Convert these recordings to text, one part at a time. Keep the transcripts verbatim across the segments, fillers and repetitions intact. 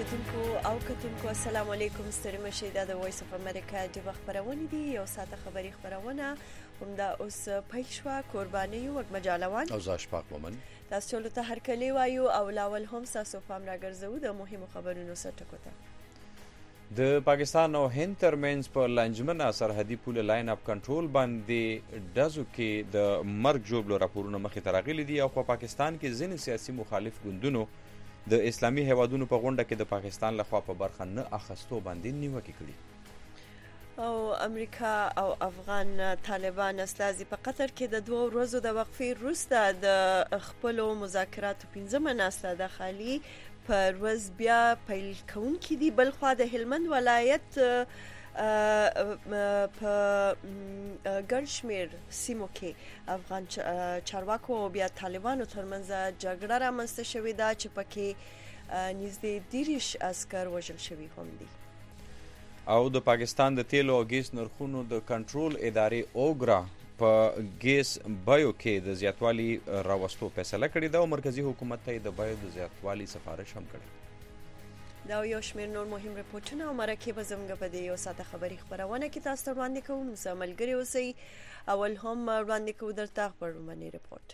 اوریدونکو او کتونکو السلام علیکم، ستړي مشئ. دا د وایس اف امریکا د خبرونه دي، یو ساعت خبري خبرونه همدا اوس پیل شوه. قرباني وګ مجالوان او زاشپاک ومن تاسو ته هر کلی وایو او لاول هم تاسو پام راګرځو د مهمو خبرونو سره ټکوته. د پاکستان او هند ترمنځ په لنجمنه سرحدي پول لاین اپ کنټرول باندې ډزو کې د مرګ جوړلو راپورونه مخې ته راغلي دي او په پاکستان کې ځینې سیاسي مخالف ګوندونو د اسلامي هیوادونو په غونډه کې د پاکستان لخوا په برخه نه اخستو باندې نیوکې کړي. او امریکا او افغان طالبان استازي په قطر کې د دوه ورځو د وقفې وروسته د خپل مذاکراتو پنځمه ناسته د خالي پر ورځ بیا پیل کوونکې دي. بل خو د هلمند ولایت په ګڼ شمېر سیمو کې افغان چارواکو او بیا طالبانو ترمنځ جګړه رامنځته شوې ده چې پکې نږدې دېرش عسکر وژل شوي هم دي. او د پاکستان د تیلو او ګیس نرخونو د کنټرول ادارې اوګرا په ګیس بایو کې د زیاتوالي راوستو فیصله کړې ده او مرکزی حکومت ته د بایو د زیاتوالي سفارش هم کړې. دا یو شمېر نور مهم رپورټونه او مرکې به زموږ په دې یو ساعته خبري خبرونه کې تاسو ته وړاندې کوو. زه ملګري اوسئ. اول هم وړاندې کوو درته خبرونه رپورټ.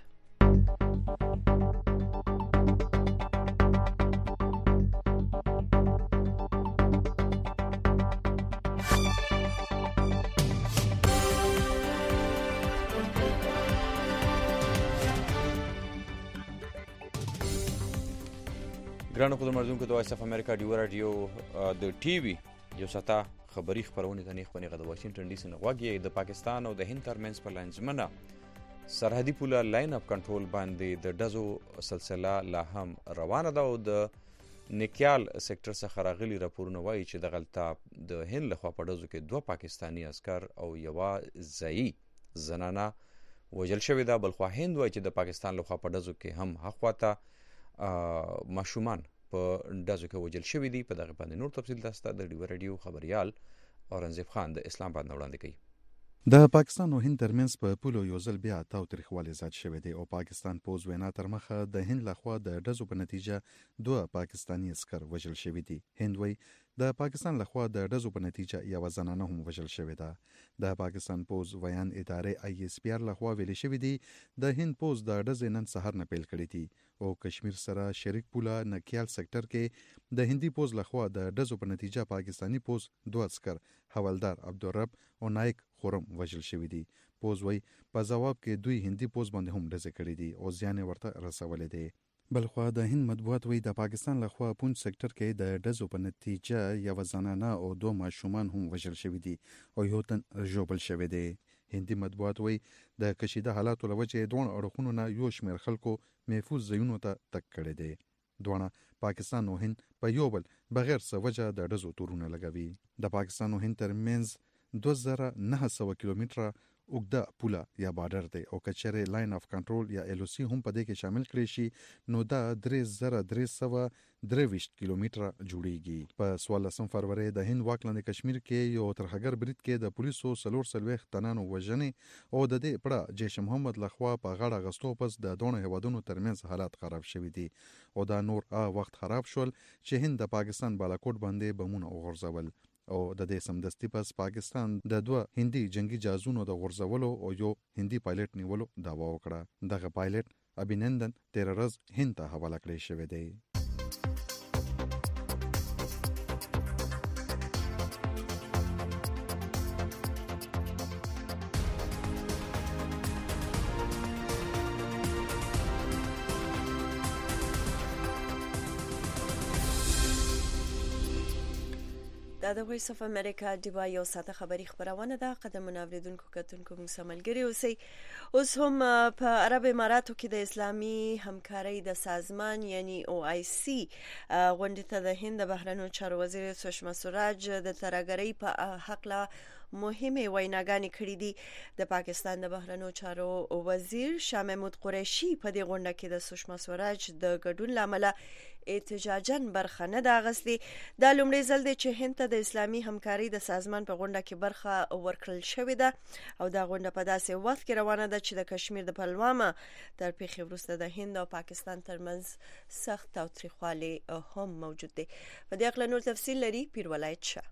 ګرانو خدمتونکو د وایس اف امریکا ډیو رادیو د ټي وي یو ساعته خبري خبرونه ته نه خپنه د واشنگټن ډي سي نه غواګي د پاکستان او د هند ترمنځ په لنجمنه سرحدي پول لاین اپ کنټرول باندې د ډزو سلسله لا هم روانه ده او د نکیال سېکټر څخه راغلي راپورونه وایي چې د غلطه د هند لخوا په ډزو کې دوه پاکستانی عسكر او یو ځایي زنانه وژل شوې ده. بلخوا هند وایي چې د پاکستان لخوا په ډزو کې هم حقواته ماشومان په ډزو کې وژل شوي دي. په دغه باندې نور تفصیل تاسو ته د ډیو رادیو خبريال اورنګزیب خان د اسلام آباد نه وړاندې کوي. د پاکستان او هند ترمنځ په پولو یو ځل بیا تاو تریخوالی زیات شوی دی او پاکستان پوز وینا تر مخه د هند لخوا د ډزو په نتیجه دوه پاکستانی عسكر وژل شوي دي. هند وایي د پاکستان لخوا د ډزو په نتیجه یو زنانه هم وژل شوې ده. د پاکستان پوز ویان ادارې آی اس پی آر لخوا ویل شوی دی د هند پوز د ډزې نن سهار نه پیل کړی دي او کشمیر سره شریک پوله نکیال سېکټر کې د هندي پوز لخوا د ډزو په نتیجه پاکستانی پوز دوه عسكر حوالدار عبدالرب او نایک خورم وژل شوی دي. پوز وایي په جواب کې دوی هندي پوز باندې هم ډزې کړې دي او زیان ورته رسولې دي. بلخوا د هند مطبوعات وایي د پاکستان لخوا پونج سېکټر کې د ډزو په نتیجه یو زنانه او دوه ماشومان هم وژل شوي دي او یو تن ژوبل شوی دی. هندي مطبوعات وایي د کشیده حالاتو له وجې دوه اړخونو نه یو شمېر خلکو محفوظ ځایونو ته تګ کړی دی. دوه پاکستان او هند په یو بل بغیر څه وجه د ډزو تورونه لګوي. د پاکستان او هند ترمنځ دوه زره نهه سوه کیلومتره اوږده پوله یا بارډر دی او کچره لاین اف کنټرول یا ال او سی هم په دې کې شامل کړي شي نو دا درې زره درې سوه درویشت کیلومتره جوړیږي. په څوارلسم فروری د هند واک لاندې کشمیر کې یو ترهګر برید کې د پولیسو څلور څلوېښت تنانو وژنې او د دې پړه جیش محمد لخوا په غاړه اخیستو پس د دواړو هیوادونو ترمنځ حالات خراب شوي دي او دا نور هغه وخت خراب شول چې هند د پاکستان بالاکوټ باندې بمونه وغورځول او د دې سمدستي پس پاکستان د دوه هندي جنگي جهازونو د غورځولو او یو هندي پایلټ نیولو دعوا وکړه. دغه پایلټ ابینندن تیر ورځ هند ته حواله کړی شوی دی. دا د وایس اف امریکا ډیوا یو ساعته خبري خبرونه ده. قدمونه اوریدونکو کتونکو موږ سره ملګري اوسئ. اوس هم په عرب اماراتو کې د اسلامي همکارۍ د سازمان یعنی او آی سی غونډې ته د هند د بهرنیو چارو وزیر سشما سوراج د ترهګرۍ په حق لا مهمه ویناګانې کړې دي. د پاکستان د بهرنیو چارو وزیر شاه محمود قریشي په دې غونډه کې د سشما سوراج د ګډون لامل احتجاجاً برخه نه ده اخیستې. دا لومړی ځل دی چې هند ته د اسلامي همکاري د سازمان په غونډه کې برخه ورکړل شوې ده او دا غونډه په داسې وخت کې روانه ده چې د کشمیر د پلوامه تر پیښې وروسته د هند او پاکستان ترمنځ سخت تاوتریخوالی هم موجود دی. په دې اړه نور تفصیل لري پیر ولایت شاه.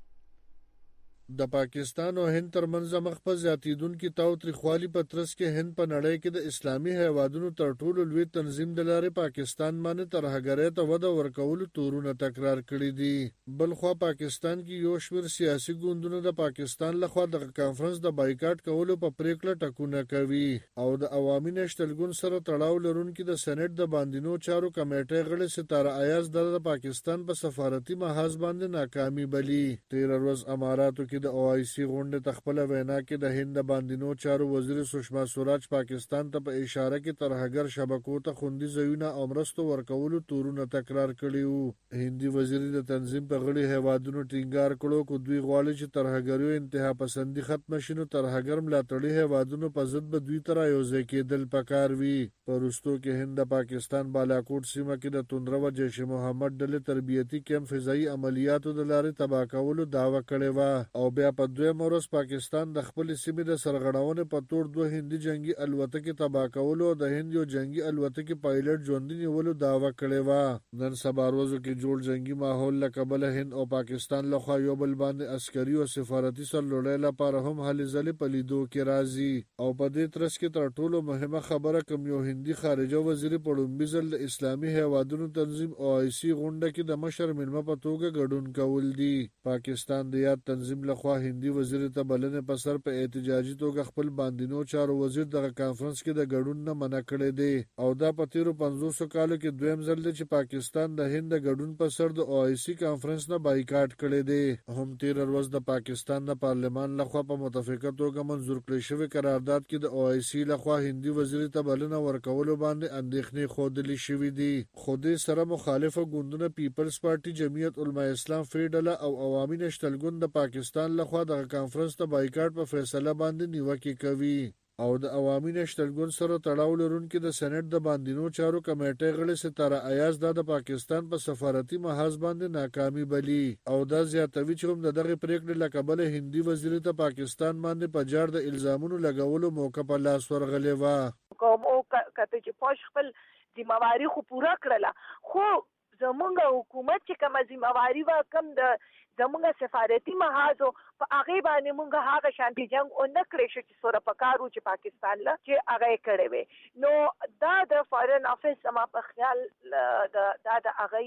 د پاکستان او هند ترمنځ مخ په زیاتیدونکو تاوتریخوالي په ترڅ کې هند په نړۍ کې د اسلامي هیوادونو تر ټولو لوی تنظیم د لارې پاکستان باندې ترهګرۍ ته وده ورکولو تورونه تکرار کړي دي. بلخوا پاکستان کې یو شمېر سیاسي ګوندونه د پاکستان لخوا د کانفرنس د بایکاټ کولو په پریکړه ټکونه کوي او د عوامي نېشنل ګوند سره تړاو لرونکي د سېنات د باندینو چارو کمیټې غړي ستاره ایاز د پاکستان په سفارتي محاذ باندې ناکامي بلی. تیر ورځ اماراتو د او آی سی غونډه تخپل وینا کې د هند باندینو چارو وزیر سشما سوراج پاکستان ته په اشاره کې ترهګر شبکو ته خوندي ځایونه او مرستو ورکولو تورونه تکرار کړي وو. هندي وزیر د تنظیم په غړي هیوادونو ټینګار کړو کو دوی غواړي چې ترهګریو انتها پسندي ختم شي نو ترهګر ملاتړي هیوادونو په ضد به دوی تر یو ځای کېدل پکار وي. پرستو کې هند د پاکستان بالاکوټ سیمه کې د توندرو جیش محمد ډلې تربیتی کیمپ فضایي عملیاتو د لارې تباہ کولو دعوه کړې و او بیا په دویم ورځ پاکستان د خپل سیمې د سرغړونې په تور دوه هندي جنگي الوتکې تباہ کولو او د هند یو جنگي الوتکې پایلټ ژوندي نیولو دعوه کړې و. نن سبا ورځو کې جوړ جنگي ماحول له کبله هند او پاکستان لخوا یو بل باندې عسکري او سفارتي سرلوړۍ لپاره هم هلې ځلې په لیدو کې راځي او په دې ترڅ کې تر ټولو مهمه خبره کوم یو هندي خارجه وزیر په لومړي ځل د اسلامي هیوادونو تنظیم او آی سی غونډه کې د مشر مېلمه په توګه ګډون کول دي. پاکستان د یاد تنظیم لخوا هندي وزیر ته بلنې په سر په احتجاجي توګه خپل باندینو چارو وزیر دغه کانفرنس کې د ګډون نه منع کړی دی او دا په تیرو پنځوسو کالو کې دویم ځل دی چې پاکستان د هند د ګډون په سر د او آی سی کانفرنس نه بایکاټ کړی دی. هم تیر ورځ د پاکستان د پارلمان لخوا په متفقه توګه منظور کړی شوی قرارداد کې د او آی سی لخوا هندي وزیر ته بلنه ورکولو باندې اندېښنې ښودلې شوې دي. خو دې سره مخالفه ګوندونه پیپلز پارټي، جمعیت علماء اسلام فري ډله او عوامي نېشنل ګوند د پاکستان لخوا د کانفرنس ته بایکاټ په فیصله باندې نیوکه کوي او د عوامي نېشنل ګوند سره تړاو لرونکي د سېنات د باندینو چارو کمیټې غړي ستاره ایاز د پاکستان په سفارتي محاذ باندې ناکامي بلی او دا زیاتوي چې هم دغه پریکړې له کبله هندي وزیر ته پاکستان باندې په جار د الزامونو لګولو موقع په لاس ورغلې و. کوم او کته چې پوش خپل ذمہواری خو پورا کړله خو زمونږ حکومت چې کوم ذمہواری وا کم د زمونږ سفارتي محاذ په هغه باندې مونږ هغه شانتي جنگ او نه کړی چې سره پکارو چې پاکستان لا چې هغه کړی وي نو دا د فارن افیس سما په خیال د دا د هغه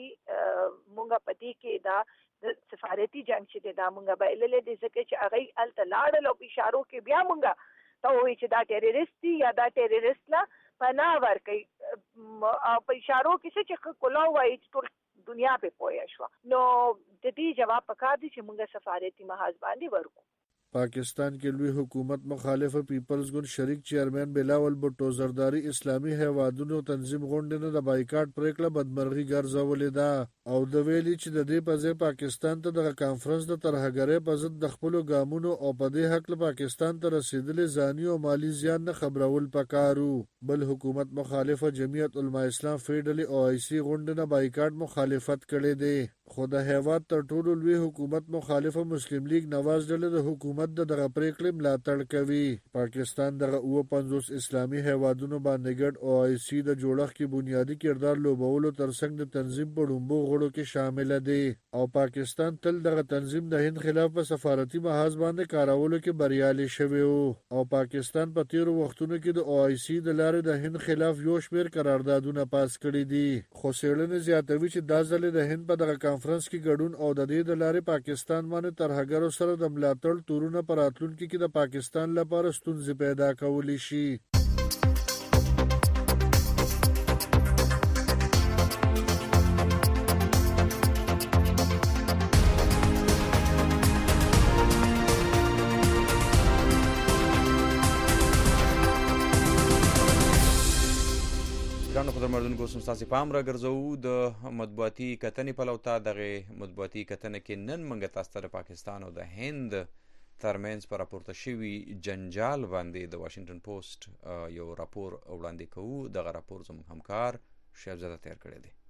مونږ پدې کې دا د سفارتي جنگ چې دا مونږ به للی د ځکه چې هغه ال تلاړل او اشارو کې بیا مونږ ته وایي چې دا ټیرریست یا دا ټیرریست لا پناه ورکړي په اشارو کې چې کولو وایي ټول دنیا په پوهه شو نو د دې جواب پکار دي چې موږ سفارتي محاذ باندې ورکو. پاکستان کې لوی حکومت مخالف پیپلز ګوند شریک چیرمن بلاول بوټو زرداری اسلامي هیوادونو تنظیم غونډې نه د بایکاټ پریکړه بدمرغي ګرځولې ده او د ویلي چې د دې په ځای پاکستان ته د کانفرنس د ترهګرۍ په ضد د خپل ګامونو او په دې حق له پاکستان ته رسیدلې ځاني او مالی زیان نه خبرول پکارو. بل حکومت مخالفه جمعیت علماء اسلام فري ډلې او آی سی غونډې نه بایکاټ مخالفت کړي دي خو د هیواد تر ټولو لوی حکومت مخالفه مسلم لیگ نواز ډلې د حکومت د دغه پریکړې ملاتړ کوي. پاکستان دغه اوه پنځوس اسلامي هیوادونو باندې ګډ او آی سی د جوړښت کې بنیادی کردار لوبولو ترڅنګ د تنظیم په ډومبو غړو کې شامل دي او پاکستان تل دغه تنظیم د هند خلاف په سفارتي محاذ باندې کارولو کې بریالي شوی او پاکستان په تیرو وختونو کې د او آی سی د لارې د هند خلاف یو شمېر قراردادونه پاس کړي دي خو څېړنې زیاتوي چې دا ځل د هند په دغه کانفرنس کې ګډون او د دې د لارې پاکستان باندې ترهګرو سره د ملاتړ تورونه پر راتلونکي کې د پاکستان لپاره ستونزې پیدا کولی شي. ګرانو خدمتونکو سم تاسو پام را ګرځو د مطبوعاتي کتنې په لور ته دغه مطبوعاتي کتنې کې نن منګه تاسو ته پاکستان او د هند ترمنځ په راپورته شوي جنجال باندې د واشنگټن پوسټ یو راپور وړاندې کوو. دغه راپور زموږ همکار شهزاده تیار کړی دی.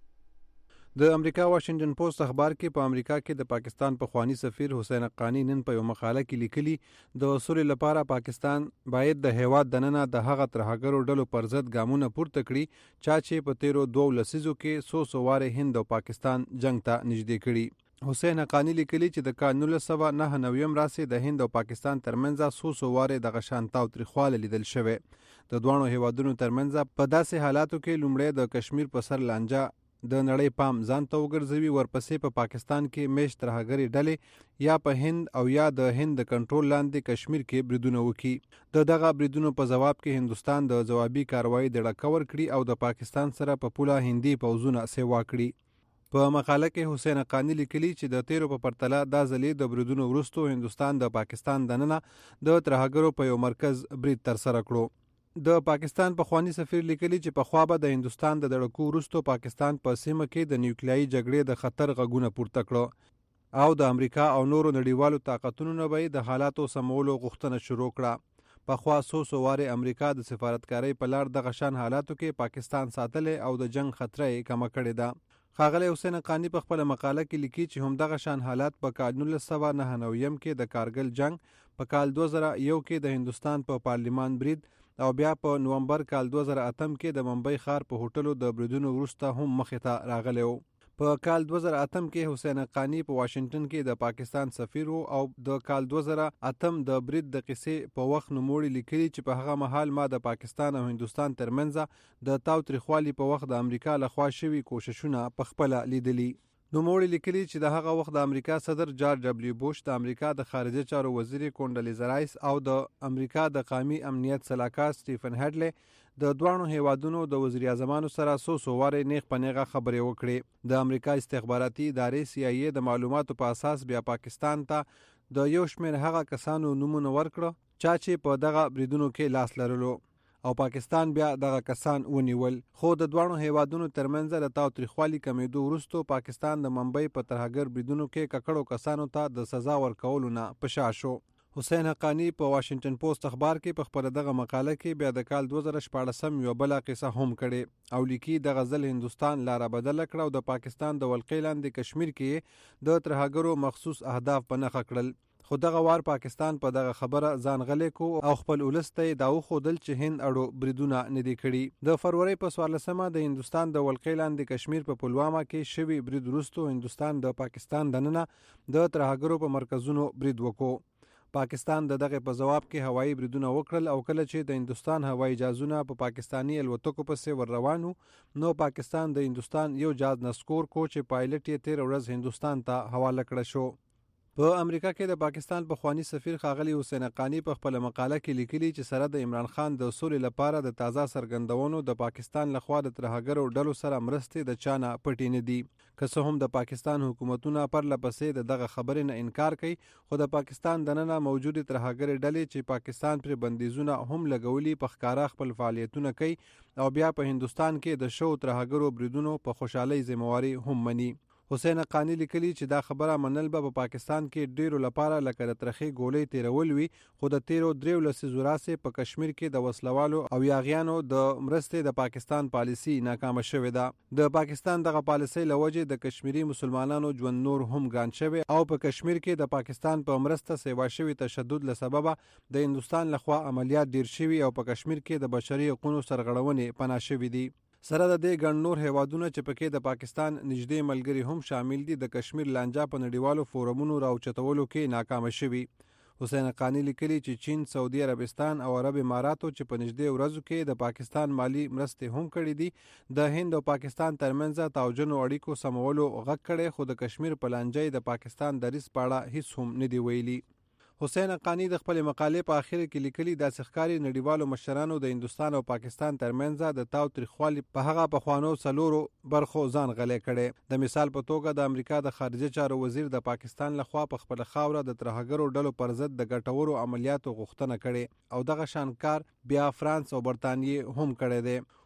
د امریکا واشنگټن پوسټ اخبار کې په امریکا کې د پاکستان پخوانی سفیر حسین حقانی نن په یو مقاله کې لیکلي د اصول لپاره پاکستان باید د هیواد دننه د هغه ترهګرو ډلو پر ضد ګامونه پورته کړي چا چې په تیرو دوو لسیزو کې سو سو واره هند او پاکستان جنگ ته نږدې کړي. حسین حقانی لیکلي چې د کال نولس سوه نهه نویم راسې د هند او پاکستان ترمنځ سو سو واره د غشان تاوتریخواله لیدل شوی. د دوانو هیوادونو ترمنځ په داسې حالاتو کې لومړی د کشمیر په سر لانجه د نړۍ پام ځان ته وګرځوي، ورپسې په پا پاکستان کې میشت ترهګرې ډلې یا په هند او یا د هند د کنټرول لاندې کشمیر کې بریدونه وکړي. د دغه بریدونو په جواب کې هندوستان د ځوابي کاروایی د ډکور کړي او د پاکستان سره په پوله هندي پوځونه سیوا کړي. په مقاله کې حسین حقانی لیکلي چې د تیرو په پرتله دا ځلې د بریدونو وروسته هندوستان د پاکستان دننه د ترهګرو په یو مرکز برید ترسره کړو. د پاکستان پخوانی سفیر لیکلي چې پخوا به د هندوستان د دړکو وروسته پاکستان په سیمه کې د نیوکلیایي جګړې د خطر غږونه پورته کړو او د امریکا او نورو نړیوالو طاقتونو نه به د حالاتو سمولو غوښتنه شروع کړه. پخوا سو سو واره امریکا د سفارتکارۍ په لار د غشان حالاتو کې پاکستان ساتلی او د جنگ خطره یې کمه کړې ده. ښاغلی حسین حقانی په خپله مقاله کې لیکي چې همدغه شان حالات په کال نولس سوه نهه نویم کې د کارګل جنگ، په کال دوه زره یو کې د هندوستان په پارلیمان برید او بیا په نومبر کال دوه زره اتم کې د ممبئی ښار په هوټلو د بریدونو وروسته هم مخې ته راغلی و. په کال دوه زره اتم کې حسین حقانی په واشنگټن کې د پاکستان سفیر و او د کال دوه زره اتم د برید د قصې په وخت نوموړي لیکلي چې په هغه مهال ما د پاکستان او هندوستان ترمنځ د تاوتریخوالي په وخت د امریکا لخوا شوي کوششونه په خپله لیدلي. نوموړي لیکلي چې د هغه وخت د امریکا صدر جارج ډبلیو بوش، د امریکا د خارجه چارو وزیر کونډلیزا رایس او د امریکا د قومي امنیت سلاکار سټیفن هډلي د دوانو هیوادونو د وزیر اعظمانو سره سو سو واره نیغ په نیغه خبرې وکړې. د امریکا استخباراتي ادارې سی آی ای د معلوماتو په اساس بیا پاکستان ته د یو شمېر هغه کسانو نومونه ورکړه چا چې په دغه بریدونو کې لاس لرلو او پاکستان بیا دغه کسان ونیول. خو د دوانو هیوادونو ترمنځ د تاوتریخوالي کمیدو وروسته پاکستان د ممبئی په ترهګر بریدونو کې ککړو کسانو ته د سزا ورکولو نه په شا شو. حسین حقانی په واشنگټن پوسټ اخبار کې په خپله دغه مقاله کې بیا د کال دوه زره شپاړسم یوه بله قصه هم کړې او لیکي دغه ځل هندوستان لاره بدله کړه او د پاکستان د ولقې لاندې کشمیر کې د ترهګرو مخصوص اهداف په نښه کړل. خو دغه وار پاکستان په دغه خبره ځان غلی کو او خپل ولس ته یې دا وښودل چې هند اړو بریدونه نه دي کړي. د فروری په څوارلسمه د هندوستان د ولقې لاندې کشمیر په پلواما کې شوي برید وروسته هندوستان د پاکستان دننه د ترهګرو په مرکزونو برید وکړو. پاکستان د دغه په جواب کې هوایي بریدونه وکړل او کله چې د هندوستان هوایي جهازونه په پاکستانی الوتکو پسې ور روانو نو پاکستان د هندوستان یو جهاز نسکور کو چې پایلټ یې تیر ورځ هندوستان ته حواله کړه شو. په امریکا کې د پاکستان پخوانی سفیر ښاغلی حسین حقانی په خپله مقاله کې لیکلي چې سره د عمران خان د سولې لپاره د تازه څرګندونو د پاکستان لخوا د ترهګرو ډلو سره مرستې د چا نه پټې نه دي. که څه هم د پاکستان حکومتونه پرله پسې د دغه خبرې نه انکار کوي خو د پاکستان دننه موجودې ترهګرې ډلې چې پاکستان پرې بندیزونه هم لګولي په ښکاره خپل فعالیتونه کوي او بیا په هندوستان کې د شو ترهګرو بریدونو په خوشحالۍ ذمهواري هم مني. حسین حقانی لیکلي چې دا خبره منل به په پاکستان کې ډیرو لپاره لکه د ترخې ګولۍ تیرول وي خو د تیرو دریو لسیزو راسې په کشمیر کې د وسلوالو او یاغیانو د مرستې د پاکستان پالیسي ناکامه شوې ده. د پاکستان دغه پالیسۍ له وجې د کشمیري مسلمانانو ژوند نور هم ګران شوی او په کشمیر کې د پاکستان په مرسته سیوا شوي تشدد له سببه د هندوستان لخوا عملیات ډیر شوي او په کشمیر کې د بشري حقوقو سرغړونې پناه شوي دي. سره د دې ګڼ نور هیوادونه چې پکې د پاکستان نږدې ملګري هم شامل دي د کشمیر لانجه په نړیوالو فورمونو راوچتولو کې ناکامه شوي. حسین حقانی لیکلي چې چین، سعودي عربستان او عرب اماراتو چې په نږدې ورځو کې د پاکستان مالی مرستې هم کړې دي د هند او پاکستان ترمنځ توجنو اړیکو سمولو غږ کړی خو د کشمیر په لانجه د پاکستان دریځ په اړه هیڅ هم نه دی ویلي. حسین حقانی د خپل مقالې په اخر کې لیکلي داسې ښکاري نړیوالو مشرانو د هندوستان او پاکستان ترمنځ د تاوتریخوالي په هغه پخوانو څلورو برخو ځان غلی کړی. د مثال په توګه د امریکا د خارجه چارو وزیر د پاکستان لخوا په خپله خاوره د ترهګرو ډلو پر ضد د ګټورو عملیاتو غوښتنه کړې او دغه شان کار بیا فرانس او برطانیې هم کړی دی.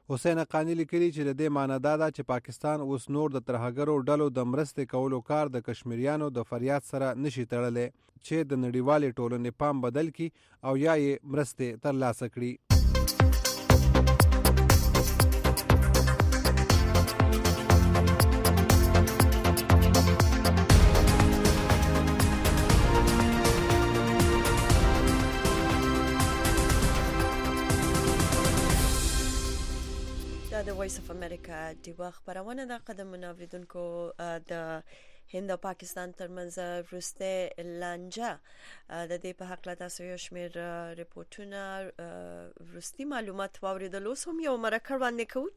حسین حقانی لیکلي چې د دې معنی دا ده چې پاکستان اوس نور د ترهګرو ډلو د مرستې کولو کار د کشمیریانو د فریاد سره نشي تړلی چې د نړیوالې ټولنې پام بدل کی او یا یې مرستې ترلاسه کړي. د وایس اف امریکا دیوه خبرونه د قدمونو اوریدونکو د هند او پاکستان ترمنځ وروسته لانجه د دې په حق لا تاسو یو شمېر ریپورتونه وروستي معلومات واوریدل. اوس هم یو مرکه وړاندې کوو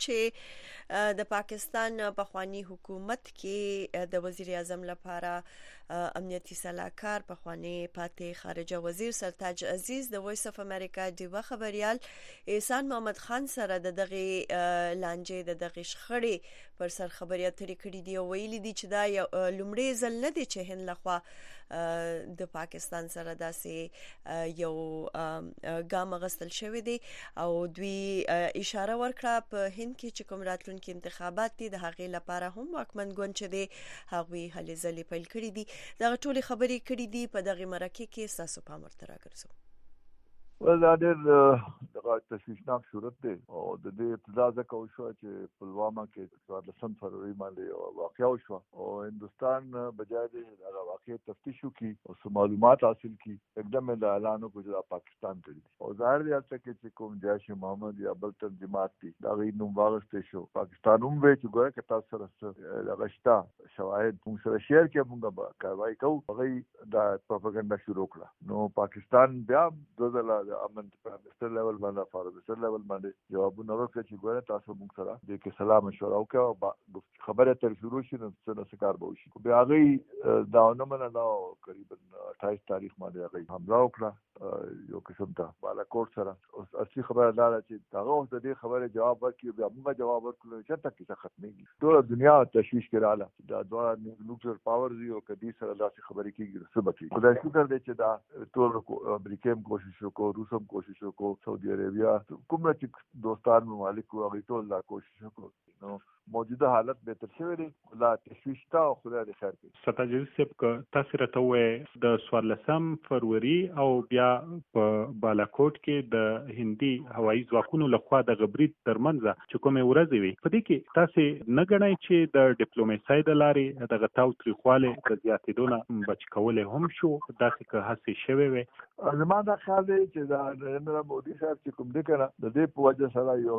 چې د پاکستان په خواني حکومت کې د وزیر اعظم لپاره امنیتي سلاکار په خواني پاتې خارجه وزیر سرتاج عزیز د وایس اف امریکا دیوه خبريال احسان محمد خان سره د دغه لانجې د دغه شخړې پر سر خبري اترې کړې دی او ویلي دي چې دا لومړی ځل نه دی چې هند لخوا د پاکستان سره داسې یو ګام غستل شوی دی او دوی اشاره ورکړه په هند کې چې کوم راتلونکي انتخابات دي د هغې لپاره هم واکمن ګوند چې دی هغوی هلې ځلې پیل کړي دي. دغه ټولې خبرې کړې دي په دغه مرکه کې ستاسو پام ورته راګرځو. ول دا ډېر دغه تشویشناک صورت دی او د دې ابتدا ځکه وشوه چې پلوامه کې څوارلسم فروری باندې واقعه وشوه او هندوستان بجای د هغه واقعې تفتیش وکړي او معلومات حاصل کړي एकदम د اعلان وکړ چې پاکستان ته دي او ظاهر دی چې چې کوم جیش محمد یا بل تنظیمات دي دا غي نوم واغسته شو. پاکستان هم وی چې ګوره که تاسو سره لغشتا شواهد موږ سره شیر کې موږ کاروایی کوو هغه دا پروپاګاندا شروع کړه. نو پاکستان بیا دوزله د امن پرمستر لیول باندې فارمستر لیول باندې جوابونه ورکړي چې ګوره تاسو موږ سره د کې سلام مشوره وکړو خبره تر شروع شي نو څه کار به وشي. بیا هغه دا نه مننه تقریبا اٹھائیس تاریخ باندې هغه حمله وکړه یو قسم ته بالاکوټ سره. اوس اصلي خبره دا ده چې هغه اوس د دې خبره جواب ورکړي بیا موږ جواب ورکړو چې تک څه ختمېږي. ټول دنیا تشویش کې رااله دا دوه نیوکلیر پاور دی او کدي سره داسې خبرې کېږي څه بکی. خدای شکر دی چې دا ټول امریکا هم کوشش وکړو روس هم کوشش وکړو سعودي عربیا کوم چې دوستان ممالک هغه ټول دا کوشش وکړو. نو موجوده حالت بهتر شوی دی لا تشویش تا خدای دې خیر کړي. سرتاج عزیز که تاسو راته وې د څوارلسم فروری او بیا په بالاکوټ کې د هندي هوایي ځواکونو لخوا د غبرید ترمنځ چې کومه ورځ وي په دې کې تاسو نه غنئ چې د ډیپلوماسۍ د لارې د غتاو تاریخواله د زیاتېدونه بچ کولای هم شو داسې که هڅې شوی وي. زما دا خیال دی چې دا نریندرا مودي صاحب چې کوم دې کنه د دې په وجه سره یو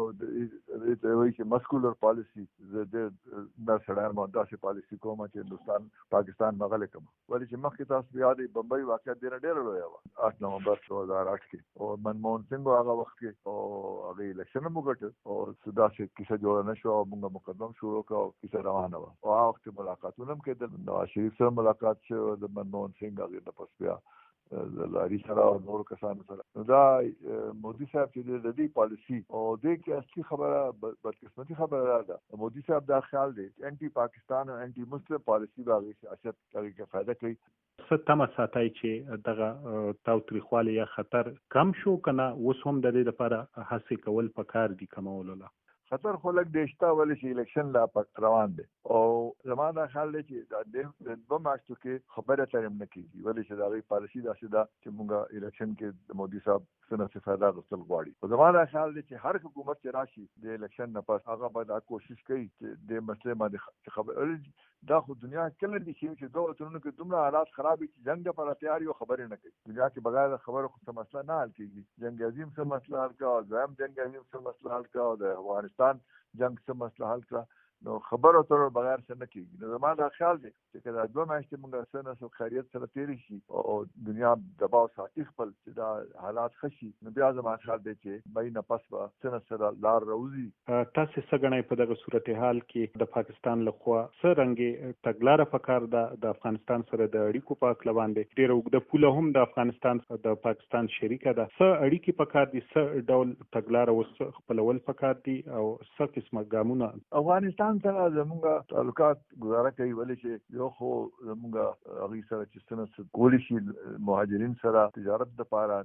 د وایي چې مسکولر پالیسی د د سړی ماده پالیسی کومه چې هندوستان پاکستان مغلق کوم ولې چې مخکې تاسو بیا د بمبئی واقعیت ډېر ډېر لوی و آٹھ نومبر دو هزار آٹھ کې او منموهن سنگ هغه وخت کې او هغه الیکشن مو ګټ او سودا چې کیسه جوړ نه شو او موږ مقدم شروع کړو کیسه روانه و او هغه وخت ملاقاتونه هم کېدل. نواز شریف سره ملاقات شو د منموهن سنگ هغه د پس بیا لاري سره او نور کسانو سره. دا مودي صاحب چې د دې پالیسی او د کې اصلي خبره بدقسمتي خبره ده. مودي صاحب دا خیال دی انټي پاکستان او انټي مسلم پالیسی باندې سیاست کوي کې فائدہ کوي. څه تمه ساتي چې دغه تاوتریخوالی یا خطر کم شو کنه اوس هم د دې لپاره هڅې کول پکار دي کمولو لا خطر خو لګ دیشتا ولې چې الیکشن لا پک روان دي او زمانہ خیال دی چې د دوه ماشتو کې خبره ترم نه کیږي ولې چې دا غي پالیسی دا شدا چې مونږه الیکشن کې د مودي صاحب څنګه څه فائدہ غوښتل غواړي. او زمانہ خیال دی چې هر حکومت چې راشي د الیکشن نه پس هغه باید کوشش کوي چې د مسلې باندې خبر دا خو دنیا کله دي چې دوه وطنونو کې دومره حالات خراب دي چې جنگ لپاره تیاری او خبرې نه کوي. دنیا کې بغیر خبرو خو څه مسله نه حل کیږي. جنگ عظیم څه مسله حل کا او ځم جنگ عظیم څه مسله حل کا او د افغانستان جنگ څه مسله حل کا نو خبرو تر بغیر څه نه کیږي. نو زما دا خیال دی چې کله دوه میاشتې موږ سره سره خیریت سره تیری شي او دنیا دباو ساتي خپل چې دا حالات خشي نو بیا زما خیال دی چې بینه پس به سره سره لار روزي. تاسو څنګه په دغه صورتحال کې د پاکستان لخوا څه رنګ تګلارې پکار ده د افغانستان سره د اړیکو په اړه باندې ډیره وګړه پوله هم د افغانستان د پاکستان شریکه ده څه اړیکې پکار دي څه ډول تګلارې وس خپلول پکار دي او څه قسمه ګامونه افغانستان سره زموږه تعلقات گزاره کوي ولې چې یو خو زموږه هغه سره چې څنګه کولی شي مهاجرین سره تجارت د لپاره نور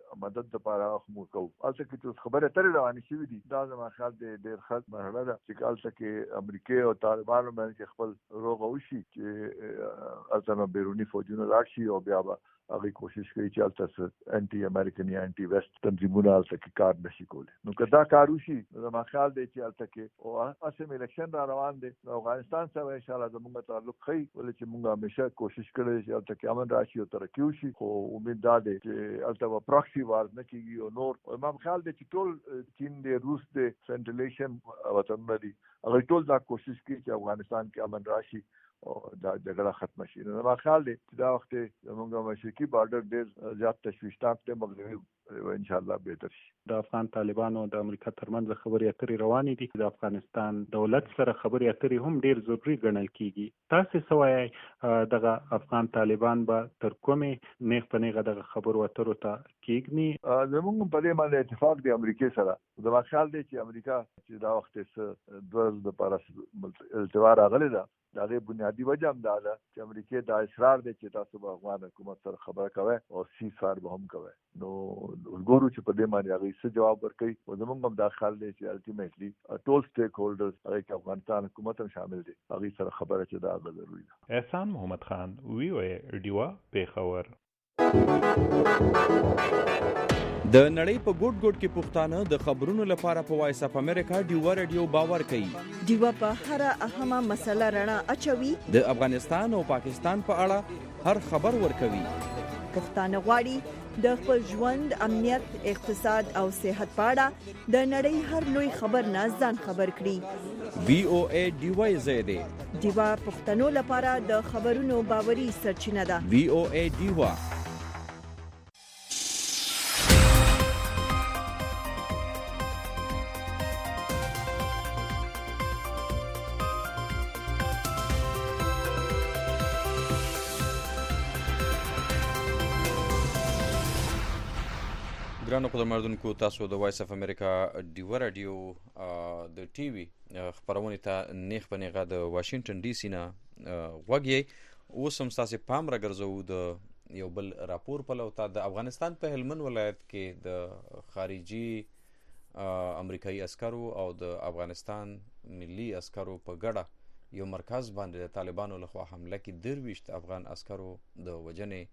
مدد لپاره موږ کوو. هلته کې چې خبرې اترې روانې شوې دي دا زما خیال دی ډېر ښه مرحله ده چې هلته کې امریکا او طالبانو باندې خپل روغه وشي چې هلته نه بیروني فوجونه لاړ شي او بیا به هغه کوشش کوي چې هلته انټي امریکن یا انټي ویسټ تنظیمونه هلته کې کار نشي کولی. نو که دا کار وشي زما خیال دی چې هلته کې او اسیم الیکشن را روان دی افغانستان سره انشاءالله زموږ تعلق ښي ولې چې موږ همیشه کوشش کړی چې هلته کې امن راشي او ترقي وشي خو امید دا دی چې هلته به پراکسي وار نه کېږي او نور ما خیال دی چې ټول چین دی روس دی سنټرل ایشین وطنونه دي هغه ټول دا کوشش کوي چې افغانستان کې امن راشي او دا جګړه ختم شي. نو ما خیال دی چې دا وخت زموږ مشرقي بارډر ډېر زیات تشویشناک دی مغربي ان شاء الله بهتر شي. د افغان طالبانو د امریکا ترمنځ خبرې اترې روانې دي. د افغانستان دولت سره خبرې اترې هم ډېر ضروري ګڼل کیږي. تاسو څه وایي دغه افغان طالبان به تر کومې نیغ په نیغه دغه خبرو اترو ته کېږدي؟ زموږ په دې باندې اتفاق دی امریکا سره. زما خیال دی چې امریکا چې دا وخت څه دوه ورځې لپاره التوا راغلې ده د هغې بنیادي وجه هم دا ده چې امریکا دا اصرار دی چې تاسو به افغان حکومت سره خبره کوئ او سیز فایر به هم کوئ. نو ګورو چې په دې باندې هغوی څه جواب ورکوي او زموږ هم دا خیال دی چې الټیمیټلي ټول سټیک هولډرز هغې کې افغانستان حکومت هم شامل دی هغوی سره خبره چې دا هغه ضروري ده. احسان محمد خان وی وی ډیوا پیښور. د نړۍ په ګوټ ګوټ کې پښتانه د خبرونو لپاره په وایس اف امریکا ډیوا رادیو باور کوي. ډیوا په هر اهمه مسله رڼا اچوي. د افغانستان او پاکستان په اړه هر خبر ورکوي. پښتانه غواړي د خپل ژوند، امنیت، اقتصاد او صحت په اړه د نړۍ هر لوی خبر نه ځان خبر کړي. وی او ای ډیوا زیاده ډیوا پښتنو لپاره د خبرونو باوري سرچینه ده. وی او ای ډیوا. ګرانو قدرمنونکو تاسو د وایس اف امریکا ډیوا رادیو د ټي وي خبرونه ته نیغ په نیغه د واشنگټن ډي سي نه غوږی. اوس هم تاسو پام راګرځو د یو بل راپور په لور ته. د افغانستان په هلمند ولایت کې د خارجي امریکایي عسکرو او د افغانستان ملي عسکرو په ګډه یو مرکز باندې د طالبانو لخوا حمله کې درويشت افغان عسکرو د وجنې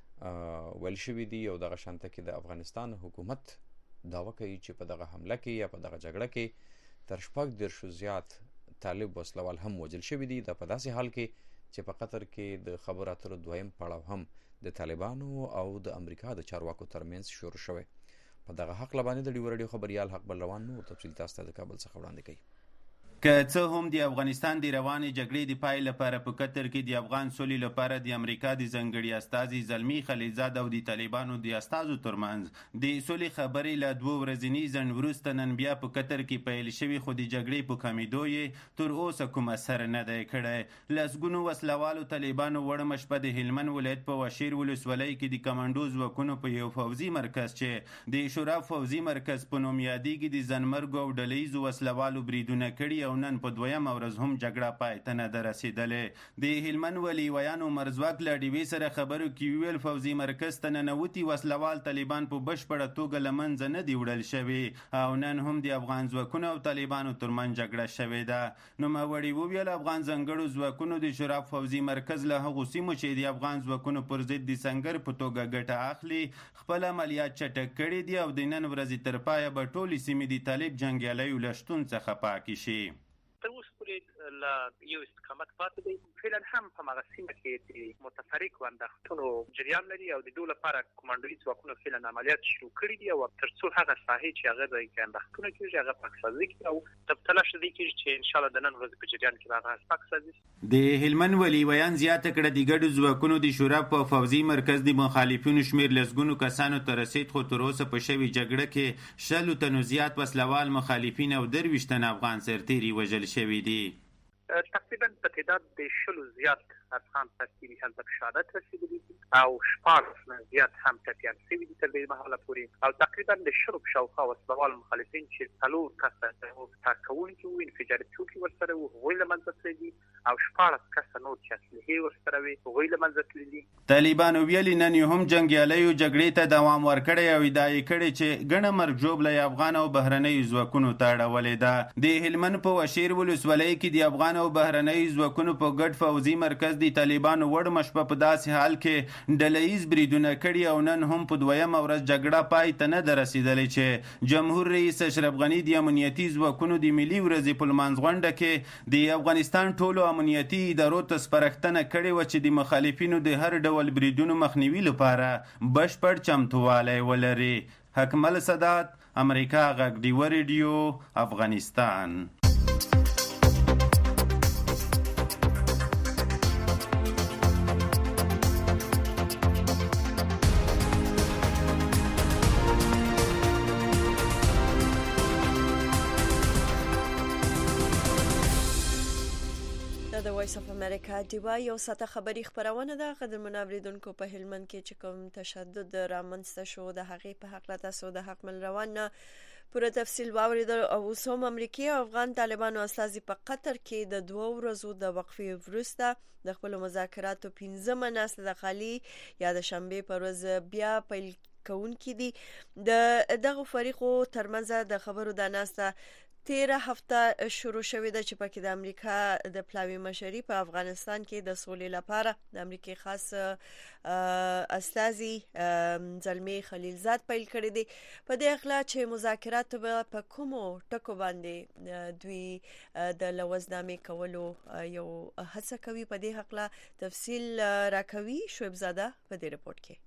ویل شوي دي او دغه شانته کې د افغانستان حکومت دعوه کوي چې په دغه حمله کې یا په دغه جګړه کې تر شپږ دېرشو زیات طالب وسلوال هم وژل شوي دي. د په داسې حال کې چې په قطر کې د خبرو اترو دویم پړاو هم د طالبانو او د امریکا د چارواکو ترمنځ شروع شوی. په دغه حق لبانې د ډیو رادیو خبريال حق بل روان نور تفصیل تاسو ته د کابل څخه وړاندې کوي. که څه هم د افغانستان د روانې جګړې د پای لپاره په قطر کې د افغان سولې لپاره د امریکا د ځانګړي استازي زلمی خلیلزاد او د طالبانو د استازو ترمنځ د سولې خبرې له دوه ورځني ځنډ وروسته نن بیا په قطر کې پیل شوي خو د جګړې په کمیدو یې تر اوسه کوم اثر نه دی کړی. لسګونو وسلوالو طالبانو وړمه شپه د هلمند ولایت په واشیر ولسوالۍ کې د کمانډو ځواکونو په یو پوځي مرکز چې د شورا پوځي مرکز په نوم یادېږي د ځانمرګو او ډلهییزو وسلوالو بریدونه کړي او نن په دویم ورځ هم جګړه پای ته نه ده رسېدلې. د هلمند ولیویانو مرزواک له ډیوې سره خبرو کې ویل پوځي مرکز ته ننوتي وسلوال طالبان په بشپړه توګه له منځه نه دي وړل شوي او نن هم د افغان ځواکونو او طالبانو ترمنځ جګړه شوې ده. نوموړي وویل افغان ځانګړو ځواکونو د شورا پوځي مرکز له هغو سیمو چې د افغان ځواکونو پر ضد د سنګر په توګه ګټه اخلي خپل عملیات چټک کړي دي او د نن ورځې تر پایه به ټولې سیمې د طالب جنګیالیو له شتون څخه پاکې شي. تر اوسه پورې له یو استقامت پاتې دی. فعلا هم په هغه سیمه کې د متفرق اندېښنو جریان لري او د دوی لپاره کمانډوي ځواکونو فعلا عملیات شروع کړي دي او تر څو هغه ساحې چې هغه د اندېښنو کېږي هغه پاکسازي کوي او تبتلاش دي کېږي چې ان شاء الله د نن ورځې په جریان کې هغه پاکسازي. د هلمند ولیویان زیاته کړه د ګډو ځواکونو د شورا په پوځي مرکز د مخالفینو شمیر لسګونو کسانو ته رسید خو تر اوسه په شوي جګړه کې شلو تنو زیات وسلوال مخالفین او درویشت تن افغان سرتیري وژل شوي دي. تقریبا په تعداد د شلو زیات افغان سرتیري هلته په شهادت رسېدلي دي او شپاړس نه زیات هم ټپیان شوي دي تر دې مهاله پورې او تقریبا د شلو په شاوخوا وسلوال مخالفین چې څلور کسه د کارکوونکي وو انفجاري توکي ورسره وو هغوی له منځه تللي دي او شپاړس کسه نور چې اسلحې ورسره وي هغوی له منځه تللي دي. طالبانو ویلي نن یې هم جنګیالیو جګړې ته دوام ورکړی او ادعا یې کړې چې ګڼه مرګ ژوبله یې افغان او بهرنیو ځواکونو ته اړولې ده. د هلمند په وشیر ولسوالۍ کې د افغان او بهرنیو ځواکونو په ګډ پوځي مرکز د طالبانو وړمه شپه په داسې حال کې ډله ییز بریدونه کړي او نن هم په دویمه ورځ جګړه پای ته نه ده رسېدلې چې جمهور رئیس اشرف غني د امنیتي ځواکونو د ملي ورځې په لمانځ غونډه کې د افغانستان ټولو امنیتي ادارو ته سپارښتنه کړې وه چې د مخالفینو د هر ډول بریدونو مخنیوي لپاره بشپړ چمتووالی ولري. حکمل سادات، امریکا غږ ډیوه ریډیو، افغانستان. د وایس اف امریکا دیوا یو ساته خبری خبرونه ده. قدر منوریدونکو په هلمند کې چې کوم تشدد رامنځته شو د هغې په حق لا تاسو د حق مل روان پوره تفصیل واوریدل او اوس هم امریکایي او افغان طالبانو استازي په قطر کې د دوه ورځو د وقفې وروسته د خپل مذاکراتو پنځمه نسل د خالي یا د شنبه پر ورځ بیا پیل کوونکې دي. د دغه فریقو ترمنځ د خبرو د ناسته تیره هفته شروع شوې ده چې پکې د امریکا د پلاوی مشري په افغانستان کې د سولې لپاره د امریکای خاص استازي زلمي خلیلزاد پیل کړی دی. په دې اخلا چې مذاکرات په کومو ټکو باندې دوی د لوزنامې کولو یو هڅه کوي، په دې اخلا تفصیل راکوي شعیب زاده په دې رپورت کې.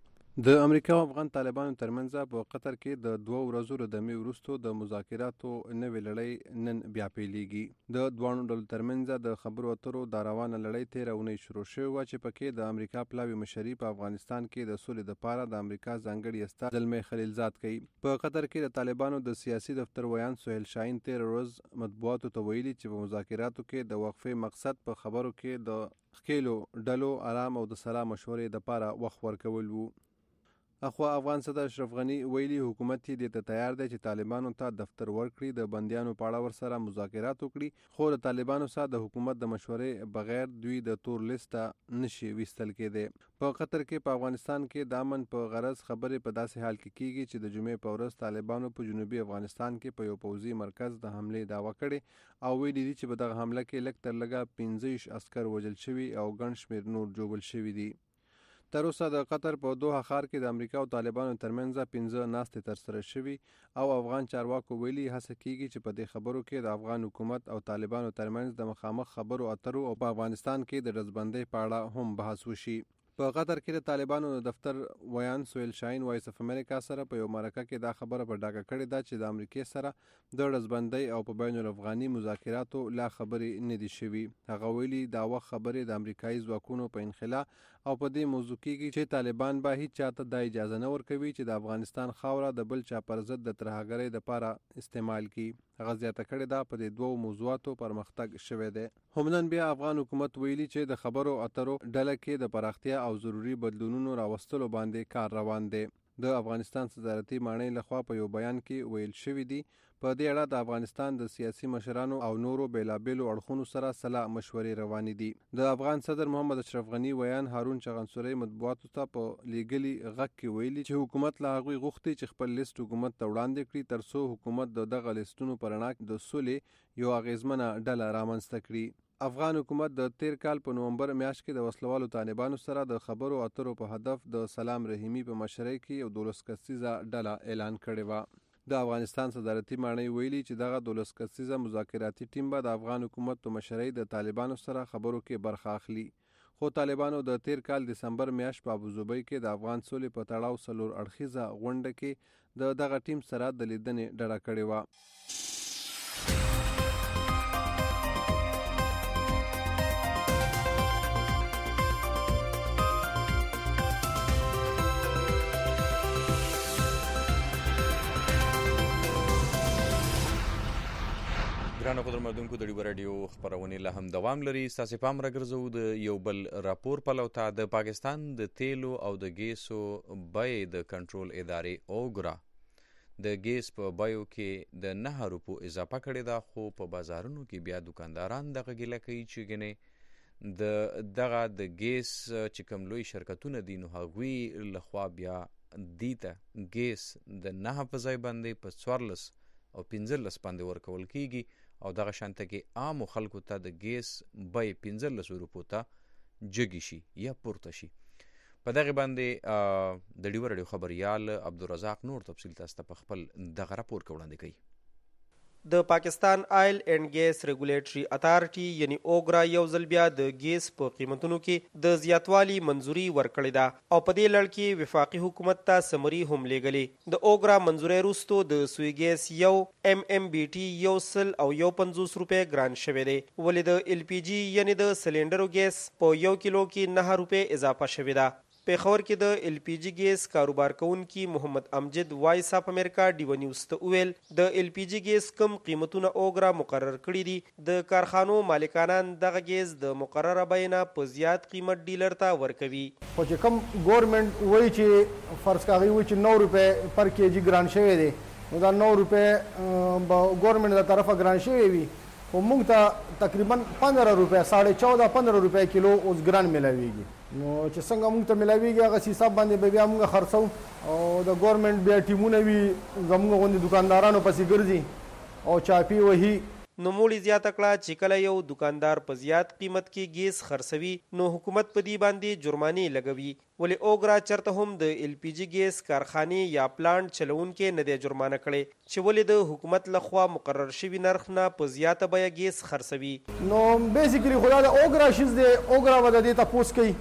د امریکا او افغان طالبانو ترمنځ په قطر کې د دوه ورځو ردمي وروسته د مذاکراتو نوې لړۍ نن بیا پیلېږي. د دوه ډلو ترمنځ د خبرو اترو د روانه لړۍ تېره اونۍ شروع شوې وه چې پکې د امریکا پلاوی مشري په افغانستان کې د سولې دپاره د امریکا ځانګړي استازی زلمی خلیلزاد کوي. په قطر کې د طالبانو د سیاسي دفتر ویان سهیل شاهین تېره ورځ مطبوعاتو ته ویلي چې په مذاکراتو کې د وقفې مقصد په خبرو کې د ښکېلو ډلو آرام او د سلا مشورې دپاره وخت ورکول وو. اخوا افغان صدر اشرف غني ویلي حکومت یې دې ته تیار دی چې طالبانو ته دفتر ورکړي، د بندیانو په اړه ورسره مذاکرات وکړي، خو د طالبانو سره د حکومت د مشورې بغیر دوی د تور لیسته نشي ویستل کېدی. په قطر کې په افغانستان کې د امن په غرض خبرې په داسې حال کې کیږي چې د جمعې په ورځ طالبانو په جنوبي افغانستان کې په یو پوځي مرکز د حملې دعوه کړې او ویلي دي چې په دغه حمله کې لږ تر لږه پنځه عسکر وژل شوي او ګڼ شمېر نور ژوبل شوي دي. تر اوسه د قطر په دوحه ښار کې د امریکا او طالبانو ترمنځ پنځه ناستې ترسره شوي او افغان چارواکو ویلي هڅه کیږي چې په دې خبرو کې د افغان حکومت او طالبانو ترمنځ د مخامخ خبرو اترو او په افغانستان کې د ډزبندۍ په اړه هم بحث وشي. په قطر کې د طالبانو د دفتر ویان سهیل شاهین وایس اف امریکا سره په یو مرکه کې دا خبره په ډاګه کړې ده چې د امریکای سره د ډزبندۍ او په بین الافغاني مذاکراتو لا خبرې نه دي شوي. هغه ویلي دا وخت خبرې د امریکایي ځواکونو په انخلا او په دې موضوع کېږي چې طالبان به هیڅ چاته دا اجازه نه ورکوي چې د افغانستان خاوره د بل چا پر ضد د ترهګرۍ دپاره استعمال کړي. هغه زیاته کړې ده په دې دوو موضوعاتو پرمختګ شوی دی. هم نن بیا افغان حکومت ویلي چې د خبرو اترو ډله کې د پراختیا او ضروري بدلونونو راوستلو باندې کار روان دی. د افغانستان صدارتي ماڼۍ لخوا په یو بیان کې ویل شوي دي په دې اړه د افغانستان د سیاسي مشرانو او نورو بیلابیلو اړخونو سره سلا مشورې روانې دي. د افغان صدر محمد اشرف غني ویان هارون چغنسوري مطبوعاتو ته په لیږلي غږ کې ویلي چې حکومت له هغوی غوښتي چې خپل لیست حکومت ته وړاندې کړي تر څو حکومت د دغه لیستونو په رڼا کې د سولې یو اغیزمنه ډله رامنځته کړي. افغان حکومت د تیر کال په نومبر میاشت کې د وسلوالو طالبانو سره د خبرو اترو په هدف د سلام رحیمي په مشرۍ کې یو دولس کسیزه ډله اعلان کړې وه. د افغانستان صدارتي ماڼۍ ویلي چې دغه دولس کسیزه مذاکراتي ټیم به د افغان حکومت په مشرۍ د طالبانو سره خبرو کې برخه اخلي. خو طالبانو د تیر کال دسمبر میاشت په ابوظبي کې د افغان سولې په تړاو څلور اړخیزه غونډه کې د دغه ټیم سره د لیدنې ډډه کړې وه. ګرانو قدرمنونکو د ډیو رادیو خبرونه له هم دوام لري. تاسو پام راګرځو د یو بل راپور په لوتا د پاکستان د تیلو او د ګیسو بیې د کنټرول ادارې اوګرا د ګیس په بیو کې د نه روپو اضافه کړې ده، خو په بازارونو کې بیا دکانداران دغه ګیله کوي چې ګنې د دغه د ګیس چې کوم لوی شرکتونه دي نو هغوی لخوا بیا دي ته ګیس د نه په ځای باندې په څوارلس او پنځلس باندې ورکول کیږي او دغه شانته کې عامو خلکو ته د ګیس بیې پنځلس روپو ته جګی شي یا پورته شي. په دغه باندې د ډیو رادیو خبريال عبدالرزاق نور تفصیل تاسو ته په خپل دغه راپور کې وړاندې کوي. د پاکستان آیل اینڈ ګیس ریګولیټري اتارټي یعنی اوګرا یو ځل بیا د ګیس په قیمتونو کې د زیاتوالي منځوري ورکړې ده او په دې لړ کې وفاقي حکومت ته سمري هم لېږلې. د اوګرا منځوري وروسته د سوی ګیس یو ام ام بي ټي یو سل او یو پنځوس روپۍ ګران شوی دی، ولې د ال پی جي یعنی د سلینډرو ګیس په یو کیلو کې نه روپۍ اضافه شوې ده. پیښور کې د ال پی جی ګیس کاروبار کوونکي محمد امجد وایس اف امریکا ډیو نیوز ته وویل د ال پی جی ګیس کم قیمتونه اوګرا مقرر کړي دي، د کارخانو مالکانان دغه ګیس د مقرره بیه نه په زیات قیمت ډیلر ته ورکوي. خو چې کم ګورنمنت وایي چې فرض کاغي وایي چې نو روپۍ پر کیجی ګران شوی دی، نو دا نو روپۍ به ګورنمنت د طرفه ګران شوی وي، خو موږ ته تقریبا پندرہ روپۍ ساڑھے چودہ پندرہ روپۍ کیلو اوس ګران ملاویږي. نو چې څنګه موږ ته ملاویږي هغه حساب باندې به بیا موږ خرڅو او د ګورنمنت بیا ټیمونه وي زموږ غوندې دکاندارانو پسې ګرځي او چاپی وهي. نوموړي زیاته کړه چې کله یو دکاندار په زیات قیمت کې ګیس خرڅوي نو حکومت په دې باندې جرمانې لګوي، ولې اوګرا چرته هم د ال پی جی ګیس کارخانې یا پلانټ چلونکي نه دی جرمانه کړي چې ولې د حکومت لخوا مقرر شوي نرخ نه په زیاته بیه ګیس خرڅوي. نو بیسیکلی خو دا د اوګرا شیز دی، اوګرا به د دې تپوس کوي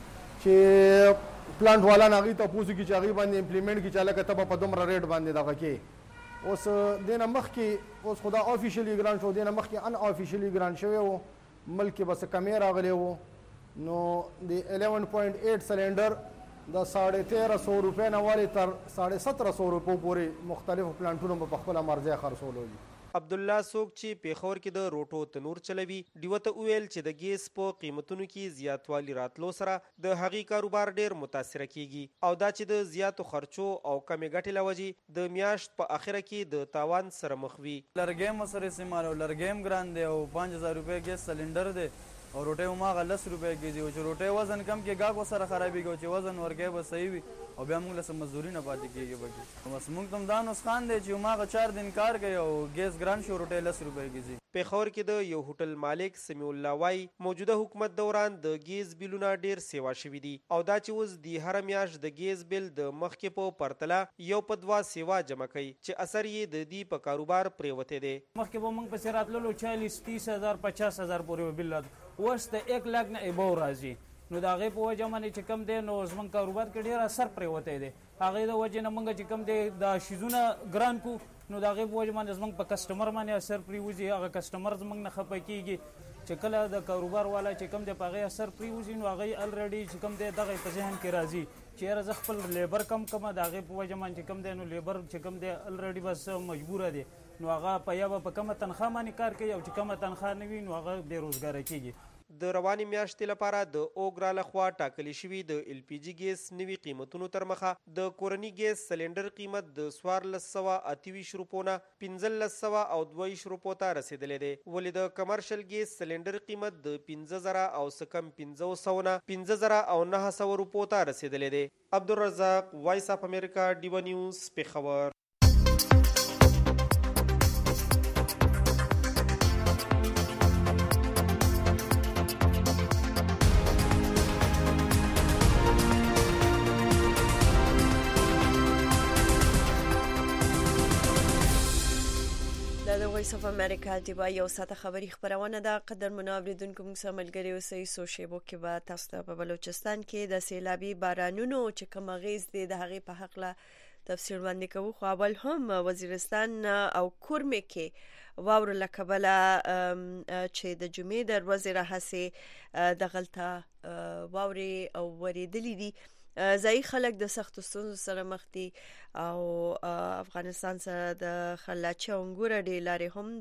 چې پلانټ والا نه هغوی تپوس کړي چې هغوی باندې امپلیمنټ کړي چې هلکه ته به په دومره ریټ باندې دغه کې. اوس دې نه مخکې اوس خو دا افیشلي ګران شو، دې نه مخکې ان افیشلي ګران شوی و، ملک کې بس کمې راغلی و. نو د الیون پوینټ ایټ سلینډر د ساڑھے تیرہ سو روپۍ نه والې تر ساڑھے سترہ سو روپو پورې مختلفو پلانټونو به په خپله مرضی خرڅولو دي. عبدالله څوک چې پیښور کې د روټو تنور چلوي ډیو ته وویل چې د ګیس په قیمتونو کې زیاتوالی راتلو سره د هغې کاروبار ډیر متاثره کیږي او دا چې د زیاتو خرچو او کمې ګټې له وجې د میاشت په اخره کې د تاوان سره مخ وي. لرګی مو سره استعمال او لرګی هم ګران دی او پنځ هزار روپۍ ګیس سلینډر دی او روټۍ هماغه لس روپۍ کېږي او چې روټۍ وزن کم کې ګاګ ورسره خرابېږي او چې وزن ورکوي به صحیح وي او بیا موږ له څه مزدوري نه پاتې کېږي پکې. بس موږ ته هم دا نسخان دی چې هماغه چار دن کار کوي او ګیس ګران شي او روټۍ لس روپۍ کېږي. پیښور کې د یو هوټل مالک سمیع الله وایي موجوده حکومت دوران د ګیس بیلونه ډیر سیوا شوي دي او دا چې اوس د هر میاشت د ګیس بیل د مخکې په پرتله یو په دوه سیوا جمع کوي چې اثر یې د دې په کاروبار پرېوتی دی. مخکې به موږ پسې راتللو چالیس تیس هزار پچاس هزار پورې به بیل راتلو، اوس د ایک لاک نه ابو راځي. نو د هغې په وجه باندې چې کم دی نو زموږ کاروبار کې ډېر اثر پرېوتی دی. هغې د وجې نه موږ چې کم دی دا شیزونه ګران کو نو د هغې په وجه باندې زموږ په کسټمر باندې اثر پرېوځي، هغه کسټمر زموږ نه خفه کېږي چې کله د کاروبار والا چې کم دی په هغې اثر پرېوځي نو هغې الریډي چې کم دی دغه په ذهن کې راځي چې یاره زه خپل لیبر کم کمه د هغې په وجه باندې چې کم دی نو لیبر چې کم دی الریډي بس مجبوره دی نو هغه په یا به په کمه تنخواه باندې کار کوي او چې کمه تنخواه نه وي نو هغه بېروزګاره کېږي. د روانې میاشتې لپاره د اوګرا لخوا ټاکلي شوي د ال پی جی ګیس نوي قیمتونو تر مخه د کورني ګیس سلینډر قیمت د څوارلس سوه اته ویشت روپو نه پنځلس سوه او دوه ویشت روپو ته رسېدلی دی، ولې د کمرشل ګیس سلینډر قیمت د پنځه زره او څه کم پنځه سوه نه پنځه زره او نهه سوه روپو ته رسېدلی دی. عبدالرزاق وایس اف امریکا ډیو نیوز پیښور. وایس اف امریکا ډیوا یو ساعته خبری خبرونه ده. قدر مناوریدونکو موږ سره ملګری اوسئ. سو شیبو کې به تاسو ته په بلوچستان کې د سیلابي بارانونو چې کوم غیز دي د هغې په حق له تفصیل باندې کوو. خو اول هم وزیرستان او کورمه کې واور لکبله چې د جمعې د ورځې راهسي د غلطه واوري او ورېدلې دي ځایي خلک د سختو ستونزو سره مخ دي او افغانستان سره د خلاچه انګور ډېر لارې هم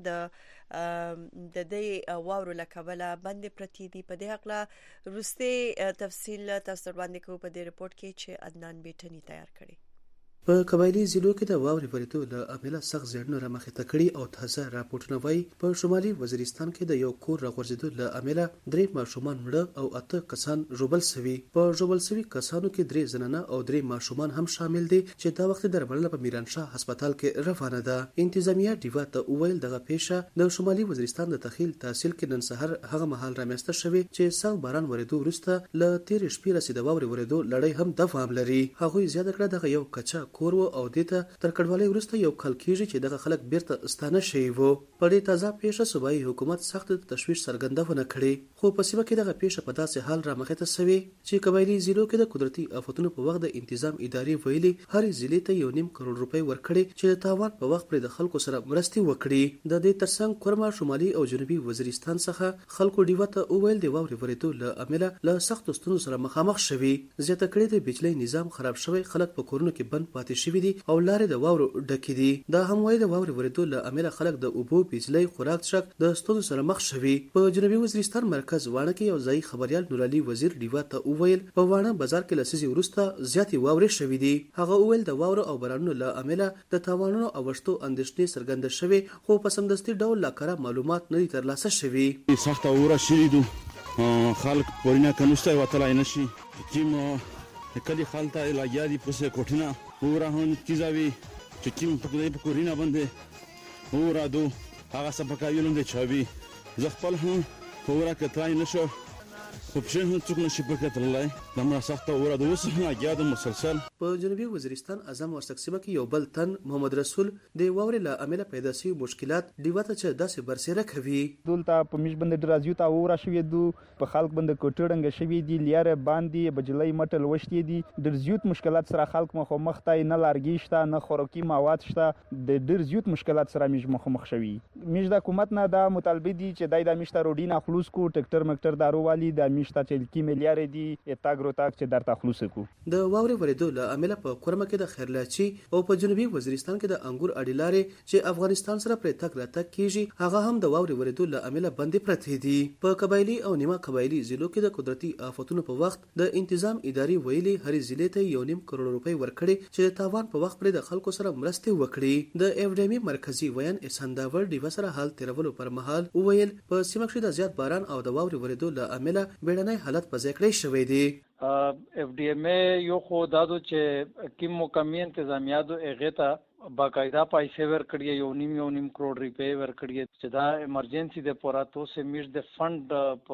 د د دې واورو له کبله باندې پرتی دي. په دې حق وروستي تفصیل تاسو وړاندې کوو په دې رپورت کې چې عدنان بیٹنی تیار کړی. په قبایلی ضلعو کې د واورې ورېدو له امله سخت زیانونه رامخې ته کړي او تازه راپورټونه وایي په شمالي وزیرستان کې د یو کور راغورځېدو له امله درې ماشومان مړه او اته کسان ژوبل سوي. په ژوبل سوي کسانو کې درې زنانه او درې ماشومان هم شامل دي چې دا وخت درملنه په میرانشاه هسپتال کې روانه ده. انتظامیه ډیوا ته وویل دغه پیښه د شمالي وزیرستان د تخیل تحصیل کې نن سحر هغه مهال رامنځته شوې چې سخت باران ورېدو وروسته له تېرې شپې راهیسې د واورې ورېدو لړۍ هم دوام لري. هغوی زیاته کړه دغه یو کچا کور و او دته تر کډوالۍ وروسته یو کال کېږي چې دغه خلک بیرته ستانه شوي وو. په دې تازه پیښه صوبایي حکومت سخت تشویش څرګندونه کړې خو په سیمه کې دغه پیښه په داسې حال رامخې ته سوې چې قبایلي ضلعو کې د قدرتي آفتونو په وخت د انتظام ادارې ویلي هرې ضلع ته یو نیم کروڑ روپۍ ورکړي چې د تاوان په وخت پرې د خلکو سره مرستې وکړي. د دې ترڅنګ کورما شمالي او جنوبي وزیرستان څخه خلکو ډیوه ته وویل د واورې ورېدو له امله له سختو ستونزو سره مخامخ شوي. زیاته کړې د بجلۍ نظام خراب شوی، خلک په کورونو کې بند پاتې شوي دي او لارې د واورو ډکې دي. دا هم وایي د واورې ورېدو له امله خلک د اوبو، بجلۍ، خوراک څښاک د ستونزو سره مخ شوي. په جنوبي وزیرستان مرکز واڼه کې یو ځایي خبریال نورعلي وزیر ډیوا ته وویل په واڼه بازار کې له څیزې وروسته زیاتې واورې شوي دي. هغه وویل د واورو او بارانونو له امله د تاوانونو او وشتو اندېښنې څرګنده شوې خو په سمدستي ډول لا کره معلومات نه دي ترلاسه شوي. سخته اوره شوي دي، خلک پورینه کنوسته وتلی نشي، کیم کلی خلته لګیا دي پسې کوټینه اوره هم کیزاوي چې کیم په په کورینه باندې اوره دو هغه څه پکاوي لوم دي چاوي. زه خپل هم په اوره کې تلای نشو خو پښې هم څوک نشي پکې تللی. دومره سخته اوره ده اوس هم لګیا ده مسلسل. په جنوبي وزیرستان اعظم ورسک سیمه کې یو بل تن محمد رسول د واورې له امله پیدا شوي مشکلات ډیوه ته چې داسې برسېره کوي. دلته په میش باندې ډېر زیاته اوره شوې ده، په خلک باندې کوټې ړنګه شوي دي، لیاره باندې بجلۍ مټل وشتې دي. ډېر زیات مشکلات سره خلک مخامخ دي، نه لرګي شته نه خوراکي مواد شته، د ډېر زیات مشکلات سره میش مخامخ شوي. میش د حکومت نه دا مطالبه دي چې دای د میش ته روډي نه خلوص کو، ټکټر مکټر دارو والی د میش ته چې کی ملیارې دي اتاګ روتاګ چې درته خلوص کو. د واورې ورېدو له امله په کورمه کې د خیرلاچي او په جنوبي وزیرستان کې د انګور اډې لارې چې افغانستان سره پرې تګ راتګ کیږي هغه هم د واورې ورېدو له امله بندې پرتې دي. په قبایلي او نیمه قبایلي ضلعو کې د قدرتي آفتونو په وخت د انتظام ادارې ویلي هرې ضلع ته یو نیم کروڑ روپۍ ورکړي چې د تاوان په وخت پرې د خلکو سره مرستې وکړي. د ایفډیمي مرکزی ویان احسان داور ډیوه سره حال تیرولو پر مهال وویل په سیمه کې د زیات باران او د واورې ورېدو له امله بیړنی حالت په ځای کړی شوی دی. اف ډي ام یو خو دادو چې کوم مقامی انتظامیه دو هغه ته باقاعده پیسې ورکړي، یو نیم یو نیم کروڑ روپۍ ورکړي چې دا ایمرجنسي د پورا تو سه میش د فند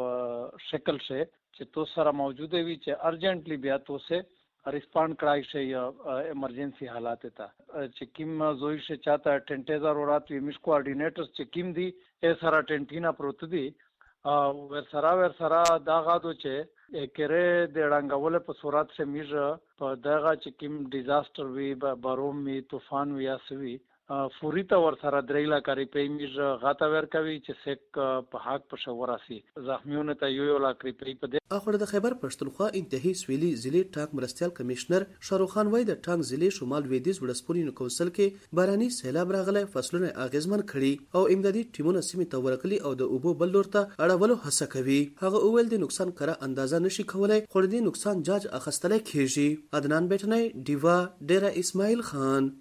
په شکل سے چې تو سره موجود وي چې ارجنټلی بیا تو سه ریسپانډ کړای شي ایمرجنسي حالات ته چې کیم زوی شه چاته ټنټیزا روړات وي میش کوارډینیټرز چې کیم دي ا سره ټنټینا پروت دي او ور سره ور سره دا غاډو چې کره د ړنګول په صورت سه میژ په دغه چې کیم ډیزاستر وی باروم می طوفان وی اسوي فوري ته ور سره درېلا کوي په میژ غاټه ور کوي چې سک په حق په شوراسي زخمیونه ته یو یو لا کوي په دې اخر د خیبر پښتونخوا انتهایی سویلي ضلع ټاک مرستيال کمشنر شاروخ خان وای د ټانک ضلع شمال لویدیځ ولسپورینو کونسل کې باراني سیلاب راغلی فصلونه اغیزمن کړي او امدادي ټیمونه سیمې ته ورغلي او د اوبو بل لور ته اړولو هڅه کوي. هغه اول د نقصان کړه اندازه نشي کولای خو د نقصان جاج اخستلای کیږي. عدنان بیٹنی دیوا ډیرا اسماعیل خان.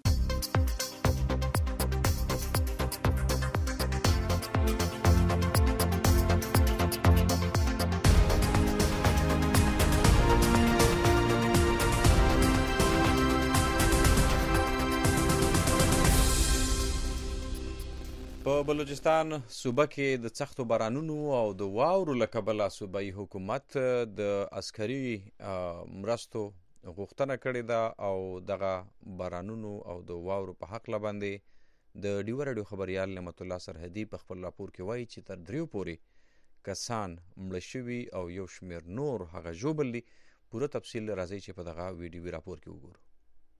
په بلوچستان صوبه کې د سختو بارانونو او د واورو له کبله صوبایي حکومت د عسکري مرستو غوښتنه کړې ده او دغه بارانونو او د واورو په حق باندې د ډیو راډیو خبريال نعمت الله سرحدي په خپل راپور کې وایي چې تر دریو پورې کسان مړه شوي او یو شمیر نور هغه ژوبل دي. پوره تفصیل راځي چې په دغه ویډیو راپور کې وګورو.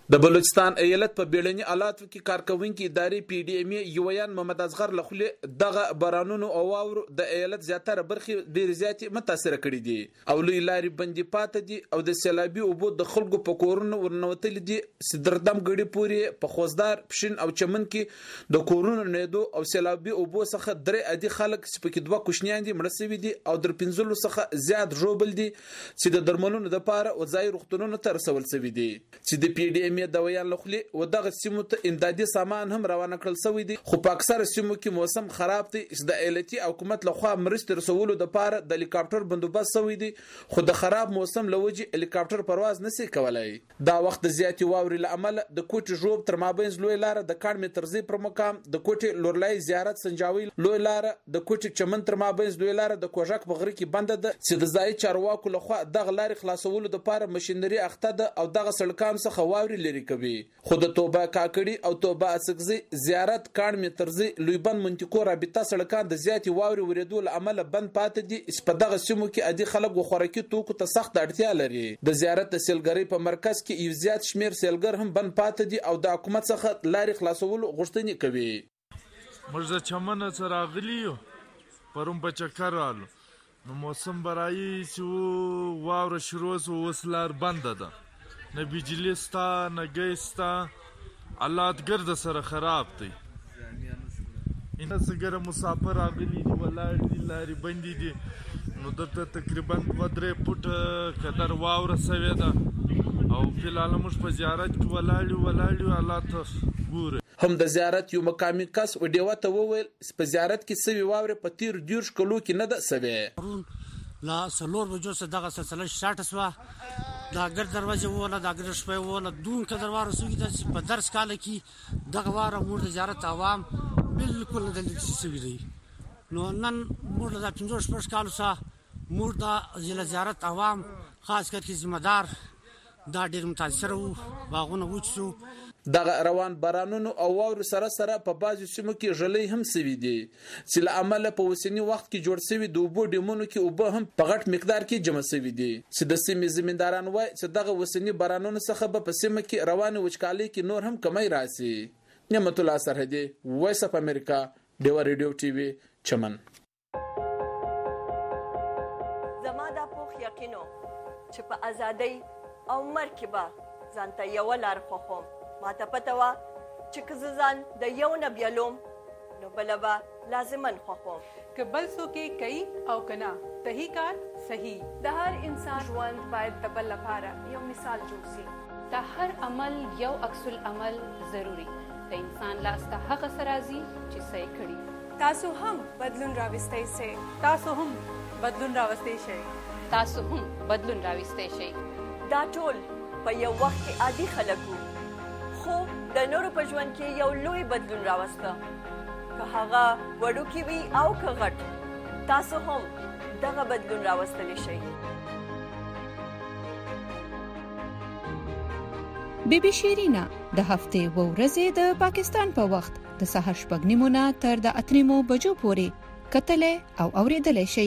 د بلوچستان ایالت په بیړني حالاتو کې کارکونکي ادارې پی ډی ایم یویان محمد اصغر لخوا دغه بارانونو او واورو د ایالت زیاتره برخې ډېر زیاتې متاثر کړي دي او لوی لارې بندي پاتې دي او د سیلابي اوبو د خلکو په کورونو ورنوتلي دي. سدردم ګړي پورې په خوزدار پښین او چمن کې د کورونو نیدو او سیلابي اوبو څخه درې عادي خلک سپکې دوه کوشنیان دي مړه شوي دي او در پنځلو څخه زیات ژوبل دي چې د درملونو لپاره وځای روغتونونو ته رسول شوي دي چې د پی ډی ایم د ویان لخوا و دغه سیمو ته امدادي سامان هم روانه کړل شوی دي خو په اکثره سیمو کې موسم خراب دی چې د ایالتي حکومت لخوا مرستې رسولو لپاره د هلیکاپټر بندوبست شوی دی خو د خراب موسم لوجې هلیکاپټر پرواز نشي کولای. دا وخت د زیاتې واورې له امله د کوټې ژوب تر مابینځ لوی لاره د کاڼ مترزي پر مقام د کوټې لورلای زیارت سنجاوي لوی لاره د کوټې چمن تر مابینځ لوی لاره د کوژک په غره کې بنده ده چې د ځای چارواکو لخوا دغه لارې خلاصولو لپاره ماشينري اخته ده او دغه سړکان څخه واورې لري کوي. خو د توبه کاکړي او توبه اسکزي زیارت کاڼ مترزي لویبن منطقو رابطه سړکان د زیاتې واورې ورېدو له امله بند پاتې دي چې په دغه سیمو کې عادي خلک و خوراکي توکو ته سخت اړتیا لري. د زیارت د سیلګرۍ په مرکز کې یو زیات شمیر سیلګر هم بند پاتې دي او د حکومت څخه لارې خلاصولو غوښتنې کوي. موږ د چمن څخه راغلي یو پرون په چکر رالو نو موسم برایي چې واوره شروع سو اوس لار بنده ده نه بجلی ستا نه ګیس ستا حالات ګرد سره خراب دی. اینا څنګه مسافر راغلي دي ولاړ دي لارې بندې دي نو دلته تقریبا دوه درې فوټه قدر واوره سوې ده او فلحال موږ په زیارت کې ولاړ یو ولاړ یو حالات ګورو. هم د زیارت یو مقامي کس وډیو ته وویل په زیارت کې سوي واوره په تیر دیرش کلو کې نه ده سوې. لا سلور بجو څخه دغه سلسله شاټ سوا دا ګر دروازه وله دا ګر شپه وله دون کدر واره سوي د په درس کال کې دغه واره موږ د زیارت عوام بالکل د سوي دي نو نن موږ د پنځه شپږ کال سره موږ د ضلع زیارت عوام خاص کر ذمہ دار دا ډیر متاثر وو باغونه وچو. دغه روان بارانونو او واورو سره سره په بعضو سیمو کې ژلۍ هم سوي دي چې له امله په اوسني وخت کې جوړ سوي د اوبو ډیمونو کې اوبه هم په غټ مقدار کې جمع سوي دي چې د سیمې زمینداران وایي چې دغه اوسني بارانونو څخه به په سیمه کې روانې وچکالۍ کې نور هم کمی راسي. نعمت الله سرحدي وایس اف امریکا ډیوا ریډیو ټي وي چمن. زما دا پوخ یقینو چې په ازادۍ او مرکبه ځانته یو لار خوخم ماته پته وه چې که زه ځان د یو نه بیلوم نو بله به لازمن خوښوم که بل څوک یې کوي او که نه صحیح کار صحیح. د هر انسان ژوند باید د بل لپاره یو مثال جوړ سي. د هر عمل یو عکس العمل ضروري د انسان لاس ته هغه څه راځي چې څه یې کړي. تاسو هم بدلون راوستی سئ. تاسو هم بدلون راوستی شئ. تاسو هم بدلون راوستی شئ. دا ټول په یو وخت کې عادي خلک وو خو د نورو په ژوند کې یو لوی بدلون راوسته که هغه وړوکی وي او که غټ تاسو هم دغه بدلون راوستلی شئ. بی بی شیرینا د هفتې و ورځې د پاکستان په وخت د سهار شپږ نیمو نه تر د اته نیمو بجو پورې کتلې او اورېدلې شئ.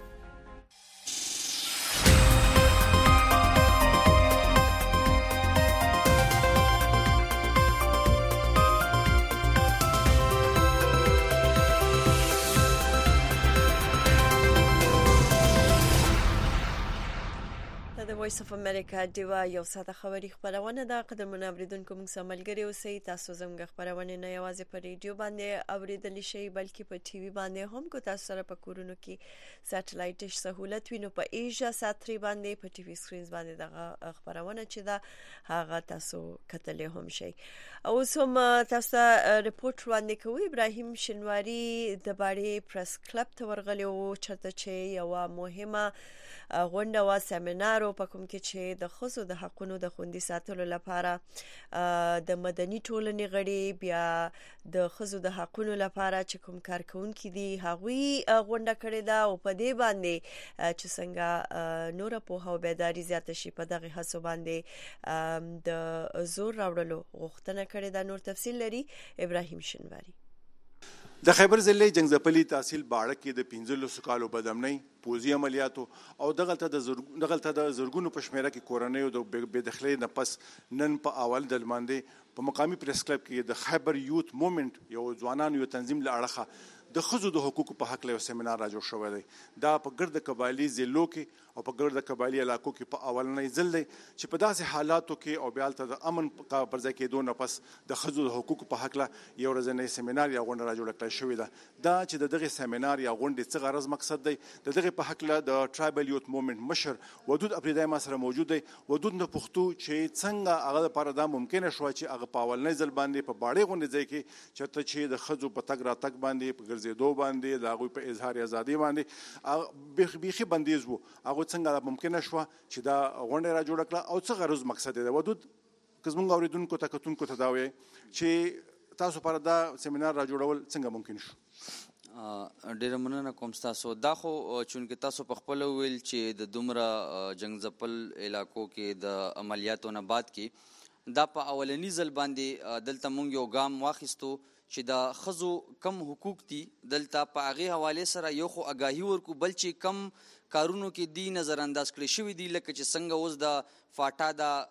وایس اف امریکا دیوا یو ساده خبري خبرونه ده. قدرمن اوریدونکو موږ سره ملګري اوسئ. تاسو زموږ خبرونه نه یوازې په ریډیو باندې اوریدلی شئ بلکې په ټي وي باندې هم کو تاسو سره په کورونو کې ساتلایت ډیش سہولت وینو په ایجا ساتري باندې په ټي وي سکرینز باندې دغه خبرونه چې ده هغه تاسو کتلې هم شئ. او سم تاسو ریپورت وړاندې کوي. ابراهیم شنواری د باړې پریس کلب ته ورغلی او چرته چې یو مهمه غونډه وا سیمینار په کوم کې چې د ښځو د حقونو د خوندي ساتلو لپاره د مدني ټولنې غړي بیا د ښځو د حقونو لپاره چې کوم کارکونکي دي هغوی غونډه کړې ده او په دې باندې چې څنګه نور په هو بیداری زیاته شي په دغه هڅو باندې د زور راوړلو غوښتنه کړې ده. نور تفصیل لري ابراهیم شنواری. د خیبر ضلع جنگځپلي تحصیل باړه کې د پنځلسو کالو بدامنۍ پوځي عملیاتو او دغلته د دغلته د زرګونو په شمیره کې کورنۍ او د بېدخلۍ نه پس نن په اول د لمانځه په مقامي پریس کلب کې د خیبر یوت موومېنټ یو ځوانانو یو تنظیم له اړخه د ښځو د حقوقو په حق له یو سیمینار را جوړ شوی دی. دا په ګرد قبایلي ضلعو کې او په ګرد قبایلي علاقو کې په اولنی ځل دی چې په داسې حالاتو کې او بیا هلته د امن پر ځای کېدو نه پس د ښځو د حقوقو په هکله یو ورځنی سیمینار یا غونډه را جوړه کړې شوې ده. دا چې د دغې سیمینار یا غونډې څه غرض مقصد دی د دغې په هکله د ټرایبل یوت موومېنټ مشر ودود اپریدی ما سره موجود دی. ودود نه پوښتو چې څنګه هغه لپاره دا ممکنه شوه چې هغه په اولنی ځل باندې په باړې غونډې ځای کې چېرته چې د ښځو په تګ راتګ باندې په ګرځېدو باندې د هغوی په اظهار ازادي باندې بیخي بندیز وو، هغه څنګه ممکنه شوه چې دا غونډه را جوړه کړه او څه غرض مقصد دی؟ ودود که زموږ اورېدونکو ته کتونکو ته دا وایي چې تاسو لپاره دا سیمینار را جوړول څنګه ممکن شو؟ ډېره مننه کوم ستاسو. دا خو چونکې تاسو په خپله وویل چې د دومره جنګځپل علاقو کې د عملیاتو نه بعد کې دا په اولني ځل باندې دلته موږ یو ګام واخیستو چې د ښځو کم حقوق دي دلته په هغې حوالې سره یو خو اګاهي ورکو، بل چې کم کارونو کې دی نظر انداز کړی شوي دي لکه چې څنګه اوس د فاټا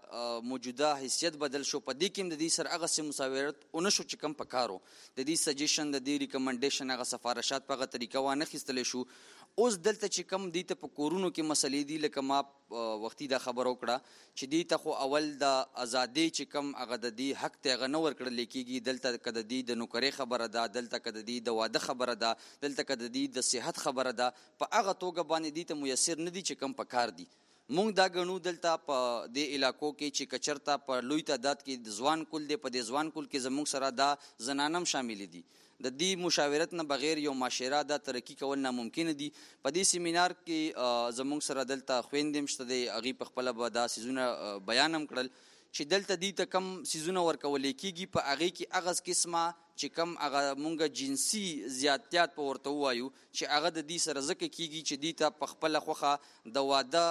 د موجوده حیثیت بدل شو، په دې کې هم د دې سره هغسې مساوات ونه شو چې کم په کار و. د دې سجیشن د دې ریکمنډیشن هغه سفارشات په هغه طریقه وانخیستلی شو. اوس دلته چې کم دی ته په کورونو کې مسلې دي لکه ما وختي دا خبره وکړه چې دی ته خو اول د ازادۍ چې کم هغه د دې حق ته هغه نه ورکړلی کېږي. دلته که د دې د نوکرۍ خبره ده، دلته که د دې د واده خبره ده، دلته که د دې د صحت خبره ده، په هغه توګه باندې دې ته میسر نه دي چې کم په کار دي. مونږ دا ګڼو دلته په دې علاقو کې چې که چېرته په لوی تعداد کې د ځوان کل دی، په دې ځوان کل کې زموږ سره دا زنانه هم شاملې دي. د دې مشاورت نه بغیر یو معاشره دا ترقي کول ناممکنه دي. په دې سیمینار کې زموږ سره دلته خویندې هم شته دی، هغوی په خپله به دا څیزونه بیان هم کړل چې دلته دې ته کم څیزونه ورکولی کېږي. په هغې کې هغه قسمه چې کم هغه مونږ جنسي زیاتیات په ورته ووایو چې هغه د دې سره ځکه کېږي چې دې ته په خپله خوښه د واده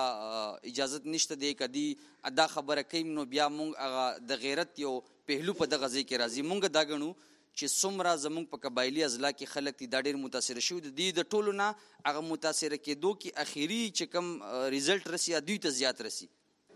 هغه اجازت نشته دی. که دې دا خبره کوي نو بیا مونږ هغه د غیرت یو پهلو په دغه ځای کې راځي. مونږ دا ګڼو چې څومره زموږ په قبایلي اضلاع کې خلک دي دا ډېر متاثره شوي د دې د ټولو نه هغه متاثره کېدو کې اخري چې کوم ریزلټ رسي دوی ته زیات رسي.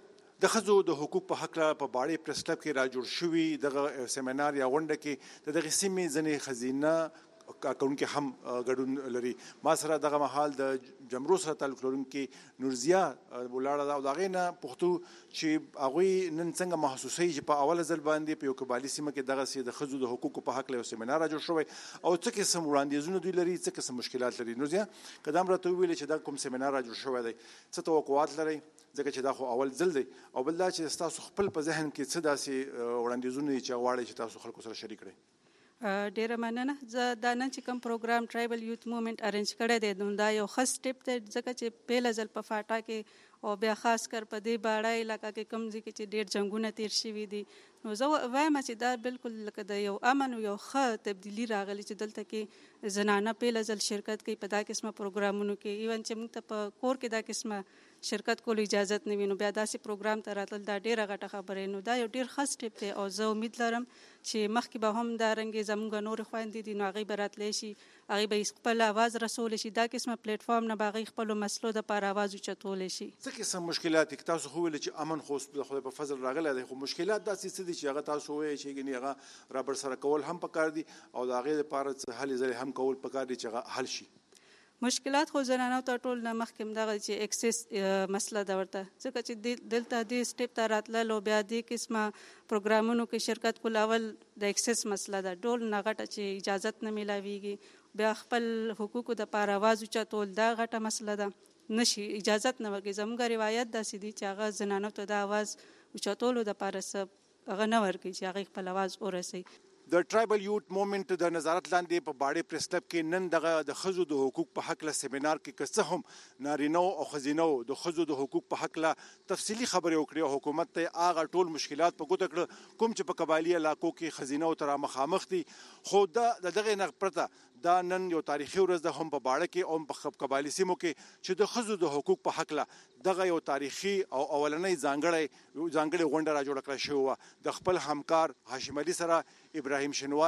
د ښځو د حقوق په هکله په باړې پریس کلب کې را جوړ شوي دغه سیمینار یا غونډه کې د دغې سیمې ځینې ښځینه کارکوونکي هم ګډون لري. ما سره دغه مهال د جمرو سره تعلق لرونکي نورزیا ولاړه ده او د هغې نه پوښتو چې هغوی نن څنګه محسوسوي چې په اوله ځل باندې په یو قبایلي سیمه کې دغسې د ښځو د حقوقو په هکله یو سیمینار را جوړ شوی او څه قسم وړاندیزونه دوی لري، څه قسم مشکلات لري. نورزیا که دا هم راته وویلې چې دا کوم سیمینار را جوړ شوی دی څه توقعات لرئ ځکه چې دا خو اول ځل دی، او بل دا چې ستاسو خپل په ذهن کې څه داسې وړاندیزونه دي چې غواړئ چې تاسو خلکو سره شریک کړئ؟ ډیره مننه. زه دا نن چې کوم پروګرام ټرایبل یوت موومېنټ ارینج کړی دی نو دا یو ښه سټیپ دی ځکه چې پیله ځل په فاټا کې او بیا خاص کر په دې باړه علاقه کې کوم ځای کې چې ډېر جنګونه تیر شوي دي نو زه وایم چې دا بالکل لکه د یو امن او یو ښه تبدیلي راغلی چې دلته کې زنانه پیله ځل شرکت کوي په دا قسمه پروګرامونو کې. ایون چې موږ ته په کور کې دا قسمه شرکت کولو اجازت نه وي نو بیا داسې پروګرام ته راتلل دا ډېره غټه خبره نو دا یو ډېر ښه سټیپ دی او زه امید لرم چې مخکې به هم دارنګې زموږ نورې خویندې دي نو هغوی به راتلی شي، هغوی به خپل اواز رسولی شي، دا قسمه پلیټفارم نه به هغوی خپلو مسلو دپاره اواز اوچتولی شي. څه قسم مشکلات دي؟ تاسو خو ویلې چې امن خو د خدای په فضل راغلی دی، خو مشکلات داسې څه دي چې هغه تاسو ووایئ چې ګنې هغه را برسره کول هم پکار دي او د هغې دپاره څه هلې ځلې هم کول پکار دي چې هغه حل شي؟ مشکلات خو زنانو ته ټول نه مخکې همدغه چې اکسس مسله ده ورته ځکه چې دلته دې سټیپ ته راتلل او بیا دې قسمه پروګرامونو کې شرکت کول اول د اکسس مسله ده ډول نه غټه چې اجازت نه میلاویږي، بیا خپل حقوقو دپاره اواز اوچتول دا غټه مسله ده نشي اجازت نه ورکوي. زموږ روایت داسې دي چې هغه زنانو ته د اواز اوچتولو دپاره څه هغه نه ورکوي چې هغوی خپل اواز ورسوي. د ټرایبل یوت موومېنټ د نظارت لاندې په باړې پریس کلب کې نن دغه د ښځو د حقوق په هکله سیمینار کې که څه هم نارینه او ښځینه د ښځو د حقوق په هکله تفصیلي خبرې وکړې او حکومت ته هغه ټول مشکلات په ګوته کړه کوم چې په قبایلي علاقو کې ښځینه ته را مخامخ دي. خو دا د دغې نه پرته دا نن یو تاریخي ورځ ده هم په باړه کې او په قبایلي سیمو کې چې د ښځو د حقوق په هکله دغه یو تاریخي او اولنۍ ځانګړې ځانګړې غونډه را جوړه کړه شوې وه د خپل همکار هاشم علي سره ابراهیم شنواری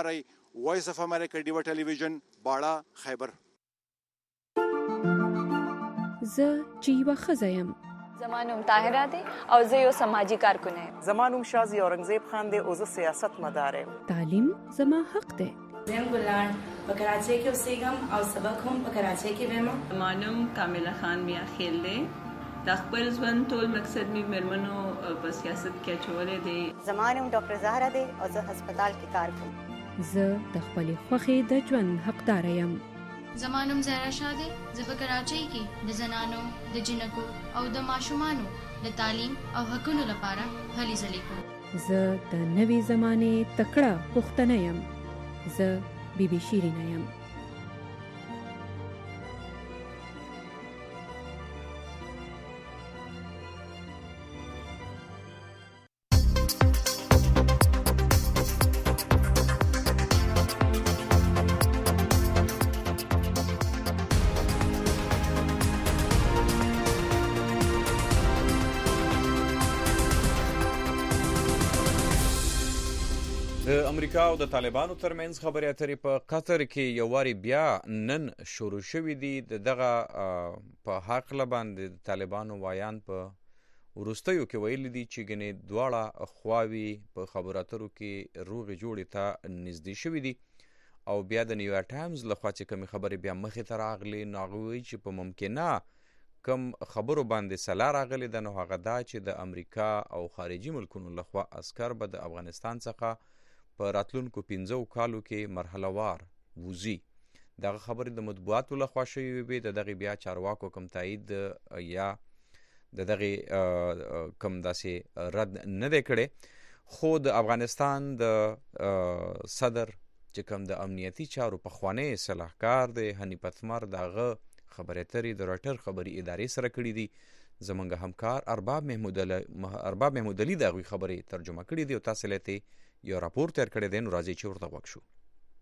وایس اف امریکا ډیوا ټلویزیون باړه خیبر. زه چې یوه ښځه یم. زما نوم طاهره دی او زه یو سماجي کارکونه یم. زما نوم شازي اورنګزیب خان دی او زه سیاست مدار یم. تعلیم زما حق دی. زم ګلان په کراچۍ کې اوسېږم او سبق هم په کراچۍ کې وایم. زما نوم کامله خان میا خیل دی. د خپل ژوند ټول مقصد می مېرمنو په سیاست کې اچولې دی. زما نوم ډاکټر زهرا دی او زه هسپتال کې کار کوم. زه د خپلې خوښې د ژوند حقدار یم. زما نوم زهرا شاه دی. زه په کراچۍ کې د زنانو د جنکو او د ماشومانو د تعلیم او حقوقو لپاره هلې ځلې کوم. زه د نوې زمانې تکړه پښتنه یم. زه بی بی شیرینه یم. د امریکا او د طالبانو ترمنځ خبرې اترې په قطر کې یو واري بیا نن شروع شوي دي. د دغه په هکله باندې د طالبانو وایان په وروستیو کې ویلي دي چې ګنې دواړه خواوې په خبرو اترو کې روغې جوړې ته نږدې شوي دي او بیا د نیویارک ټایمز لخوا چې کومې خبرې بیا مخې ته راغلي نو هغه وایي چې په ممکنه کم خبرو باندې سلا راغلې ده نو هغه دا چې د امریکا او خارجي ملکونو لخوا عسکر به د افغانستان څخه په راتلونکو پنځو کالو کې مرحله وار وځي. دغه خبرې د مطبوعاتو لخوا شوې وې. د دغې بیا چارواکو کم تایید یا د دغې کم داسې رد نه دی کړی. خو د افغانستان د صدر چې کوم د امنیتي چارو پخوانی صلاحکار دی حنیف اتمر د هغه خبرې اترې د راټر خبري ادارې سره کړي دي. زمونږ همکار ارباب محمود ارباب محمود علي د هغوی خبرې ترجمه کړي دي او تاسو له یو راپور تیر کړی دی. نو راځي چې ورته غوږ شو.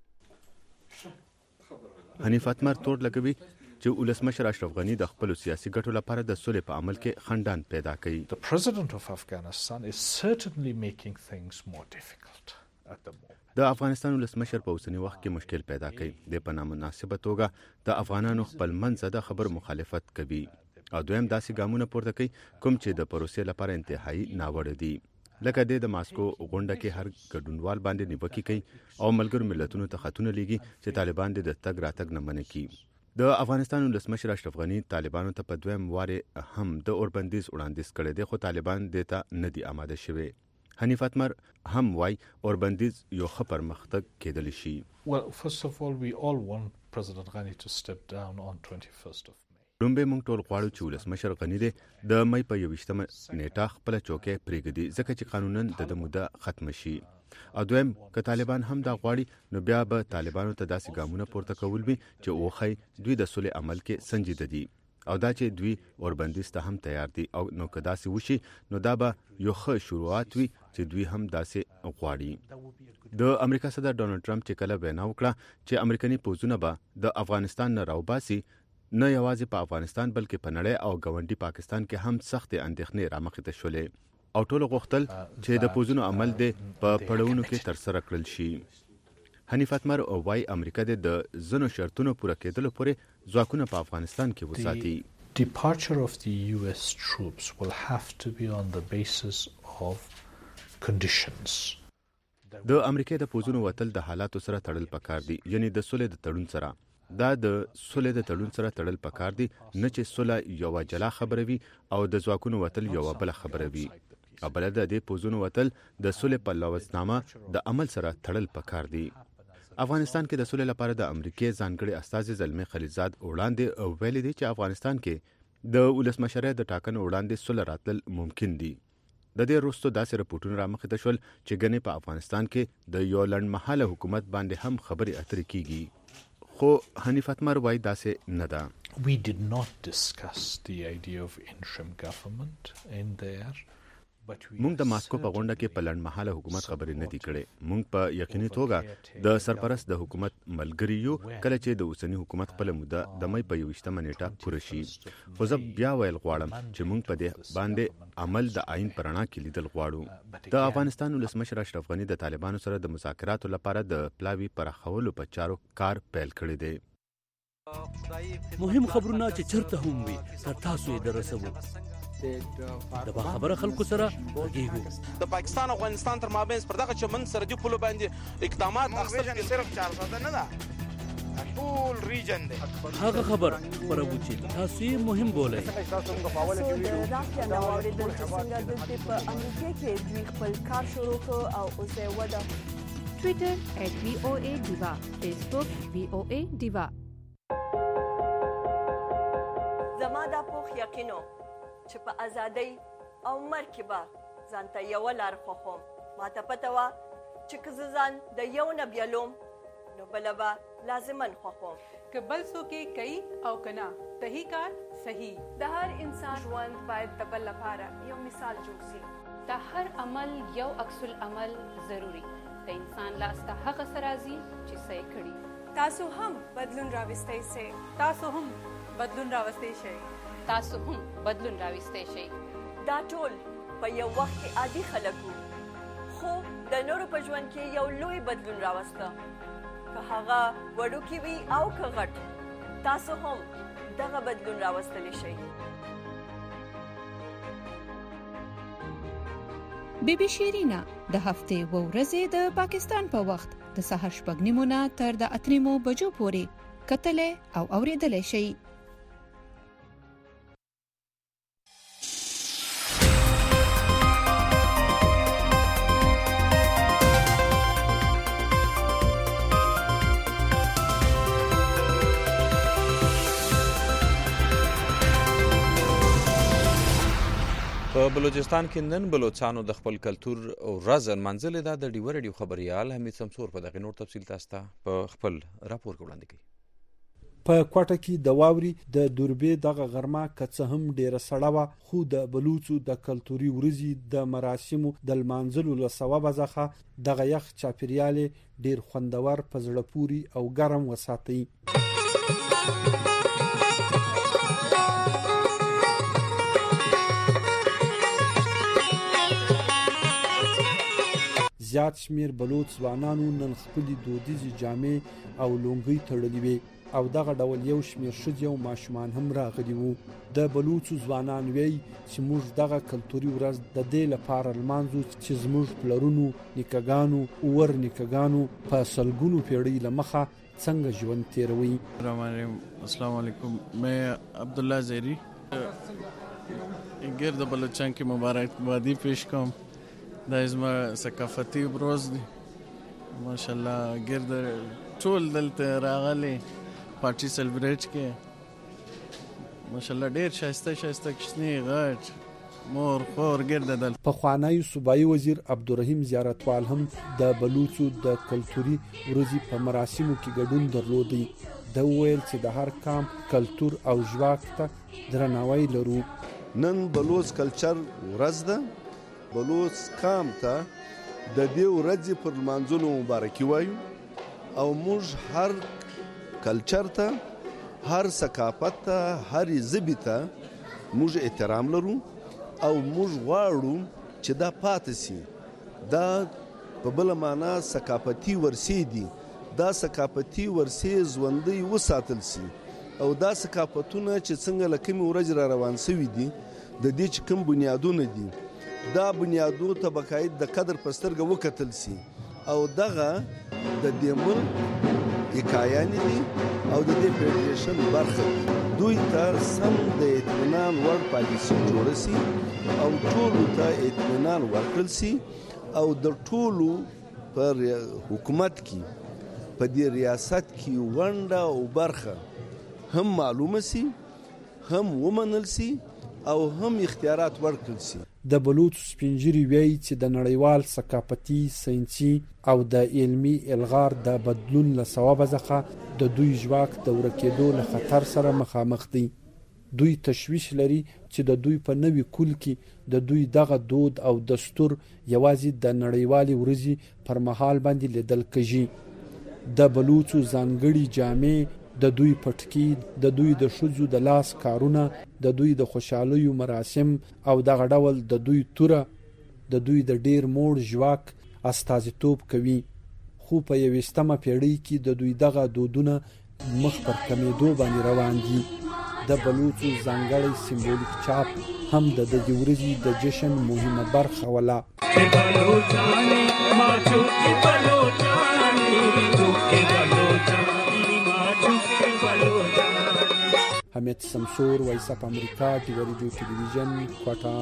حنیف اتمر تور لګوي چې ولسمشر اشرف غنی د خپل سیاسي ګټو لپاره د سولې په عمل کې خندان پیدا کوي. The president of Afghanistan is certainly making things more difficult at the moment. د افغانستان ولسمشر په اوسنی وخت کې مشکل پیدا کوي. د په نامناسبه توګه د افغانانو خپل منځ د خبر مخالفت کوي او دویم داسې ګامونه پورته کوي کوم چې د پروسې لپاره انتهایی ناوړه دي. لکه د ماسکو غونډه کې هر ګډونوال باندې نیوکې کوي او ملګرو ملتونو ته خطونه لیږي چې طالبان د تګ راتګ نه منع کړي. د افغانستان ولسمشر اشرف غنی طالبانو ته په دویم واره هم د اوربندیز وړاندیز کړی دی خو طالبان د ته نه دي آماده شوي. حنیف اتمر هم وای اوربندیز یو ښه پرمختګ کېدلی شي. Well, first of all, we all want President Ghani to step down on twenty-first of لومبه مونږ ټول غواړو چې ولسمشر غنی دی د مې په یوویشتمه نیټه خپل چوکۍ پرېږدي ځکه چې قانونن د موده ختم شي. او دویم که طالبان هم دا غواړي نو بیا به طالبانو ته داسې ګامونه پورته کول وي چې وخی دوی د سولې عمل کې سنجیده دي او دا چې دوی اوربندیز ته هم تیار دي او نو که داسې وشي نو دا به یو ښه شروعات وي چې دوی هم داسې غواړي. د امریکا صدر ډونالډ ټرمپ چې کله وینا وکړه چې امریکایي پوځونه به د افغانستان نه راوباسي نه یوازې په افغانستان بلکې په نړۍ او ګاونډي پاکستان کې هم سختې اندېښنې رامخې ته شولې او ټولو غوښتل چې د پوځونو عمل دې په پړاوونو کې ترسره کړل شي. حنیف اتمر وايي امریکا د ځینو شرطونو پوره کېدلو پورې ځواکونه په افغانستان کې وساتي. Departure of the U S troops will have to be on the basis of conditions. د امریکا د پوځونو وتل د حالاتو سره تړل پکار دي یعنی د سولې د تړون سره. دا د سولې د تړون سره تړل پکار دي نه چې سوله یو جلا خبره وي او د ځواکونو وتل یو بل خبره وي. او بل د دې پوځونو وتل د سولې په لوثنامه د عمل سره تړل پکار دي. افغانستان کې د سولې لپاره د امریکای ځانګړي استازي زلمي خلیزاد وړاندې ویلي دي چې افغانستان کې د ولسمشر د ټاکنو وړاندې سولې راتلل ممکن دي. د دې وروسته داسې رپورټونه رامخې ته شول چې ګنې په افغانستان کې د یو لنډمهاله حکومت باندې هم خبرې اترې کیږي. خو حنیف اتمر وایي داسې نه ده. We did not discuss the idea of interim government in there موږ د ماسکو په غونډه کې په لنډمهاله حکومت خبرې نه دي کړې. موږ په یقیني توګه د سرپرست د حکومت ملګری یو کله چې د اوسنی حکومت خپل موده د مې په یوشتمه نیټه پوره شي. خو زه بیا ویل غواړم چې موږ په دې باندې عمل د آئین پر رڼا کې لیدل غواړو. د افغانستان ولسمشر اشرف غنی د طالبانو سره د مذاکراتو لپاره د پلاوي پراخولو په چارو کار پیل کړی دی. مهم خبرونه چې چرته هم وي تر تاسو یې درسوو. د با خبره خلکو سره غږیږو. د پاکستان او افغانستان تر مابین پر دغه چمن سرحدي پولو باندې اقدامات اخیستل صرف چار ساده نه ده، ټول ریجن دی. هغه خبر خبرو چې تاسو یې مهم بولئ. د رافیا نو اوریدل چې څنګه د په امریکا کې دوی خپل کار شروع کړ او اوس یې وده. ټویټر ایٹ وی او اے دیوا، فیسبوک وی او اے دیوا. زما دا پوخ یقینو چې په ازادۍ او مرګ کې به ځان ته یوه لار خوښوم. ما ته پته وه چې که زه ځان د یو نه بیلوم نو بله به لازما خوښوم. که بل څوک یې کوي او که نه، صحیح کار صحیح. د هر انسان ژوند باید د بل لپاره یو مثال جوړ شي. د هر عمل یو عکس العمل ضروري. د انسان لاس ته هغه څه راځي چې څه یې کړي. تاسو هم بدلون راوستی سئ. تاسو هم بدلون راوستی شئ. تاسو هم بدلون راوستی شئ. دا ټول په یو وخت کې عادي خلک وو، خو د نورو په ژوند کې یو لوی بدلون راوسته. که هغه وړوکی وي او که غټ، تاسو هم دغه بدلون راوستلی شئ. بی بی شیرینا د هفتې و ورځې د پاکستان په وخت د سهار شپږ نیمو نه تر د اته نیمو بجو پورې کتلې او اوریدلې شئ. په بلوچستان کې نن بلوچستانو د خپل کلتور او ورځ نمانځلې ده. د ډیوه رادیو خبریال حمید سمسور په دغه نور تفصیل تاسو ته په خپل راپور کې وړاندې کوي. په کوټه کې د واوري د دوربې دغه غرمه کڅ هم ډیره سړه وه، خو د بلوچو د کلتوري ورځې د مراسمو د لمانځلو له سببه څخه دغه یخ چاپیریال ډیر خوندور، په زړه پوري او ګرم وساتي. زیات شمیر بلوچ ځوانانو نن خپل دودیزي جامې او لونګۍ تړلې وي او دغه ډول یو شمیر ښځې او ماشومان هم راغلي وو. د بلوچ ځوانان وی چې موږ دغه کلتوري ورځ د دې لپاره لمانځو چې زموږ پلرونو، نیکګانو او ور نیکګانو په سلګونو پیړۍ لمخه څنګه ژوند تیروي. السلام علیکم، میں عبداللہ زیری گرد بلوچستان کی مبارکبادی پیش کوم. دا زما ثقافتي ورځ دی، ماشاءالله ګرد ټول دلته راغلي پارټي سلیبریټ کې. ماشاءالله ډیر شایسته شایسته کښنی غټ مور خور ګرد دل. پخوانی صوبایي وزیر عبدالرحیم زیارتوال هم د بلوچو د کلتوري ورځې په مراسمو کې ګډون درلودی. د ویل چې د هر قام کلتور او ژواک ته درناوی لرو. نن بلوچ کلچر ورځ ده. بلوچ قام ته د دې ورځې پر لمانځلو مبارکي وایو او موږ هر کلچر ته، هر ثقافت ته، هر ژبې ته موږ احترام لرو او موږ غواړو چې دا پاتې سي. دا په بله معنا ثقافتي ورثې دي. دا ثقافتي ورثې ژوندۍ وساتل سي او دا ثقافتونه چې څنګه له کومې ورځې را روان سوي دي، د دې چې کوم بنیادونه دي، دا بنیادو ته باید د قدر په سترګه وکتل سي او دغه د دې ملک حکایانې دي او د دې فیډریشن برخه دي. دوی ته سم د اطمینان وړ پالیسي جوړه سي او ټولو ته اطمینان ورکړل سي او د ټولو پر حکومت کې په دې ریاست کې ونډه او برخه هم معلومه سي، هم ومنل سي او هم اختیارات ورکړل سي. د بلوچ سپینجری وی چې د نړیوال ثقافتي، ساينسي او د علمي الغار د بدلون له سبب څخه د دوی ژواک د ورکېدو له خطر سره مخامخ دي. دوی تشویش لري چې د دوی په نوي کول کې د دوی دغه دود او دستور یوازې د نړیوالې ورځې پر مهال باندې لیدل کېږي. د بلوچو ځانګړي جامې، د دوی پټکي، د دوی د ښځو د لاس کارونه، د دوی د خوشحالیو مراسم او دغه ډول د دوی توره د دوی د ډیر موړ ژواک استازیتوب کوي. خو په یویشتمه پیړۍ کې د دوی دغه دودونه مخ پر کمیدو باندې روان دي. د بلوچو ځانګړی سیمبولیک چاپ هم د دې ورځې د جشن مهمه برخه ولا. حمید سمسور، وایس اف امریکا، ټي ریډیو ټلویزیون، کوټا.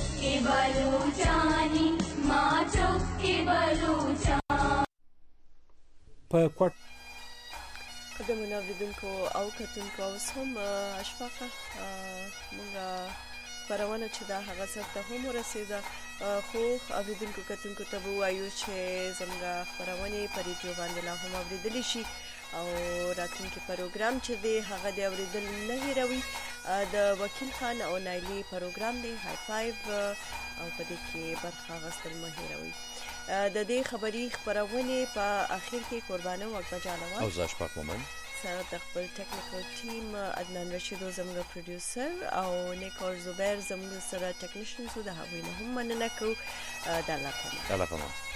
په کوټ د منوریدونکو او کتونکو اوس هم اشفاقه مونږه خبرونه چې دا هغه څه ته هم ورسېده، خو اوریدونکو کتونکو ته به وایو چې زموږ خبرونه په ریډیو باندې لا هم اوریدلی شي او راتلونکي پروګرام چې دی هغه د اوریدل نه هیروي. د وکیل خان او نایلی پروګرام دی های فایو او په دې کې برخه اخیستل مه هیروئ. د دې خبري خبرونه په اخر کې قربانه وقفه جانوه او زاش پاک مومن سره د خپل ټیکنیکل ټیم عدنان رشید زموږ پروډوسر او نیکور زبیر زموږ سره ټیکنیشن سو د هغوی نه هم مننه کوو. د الله پامان.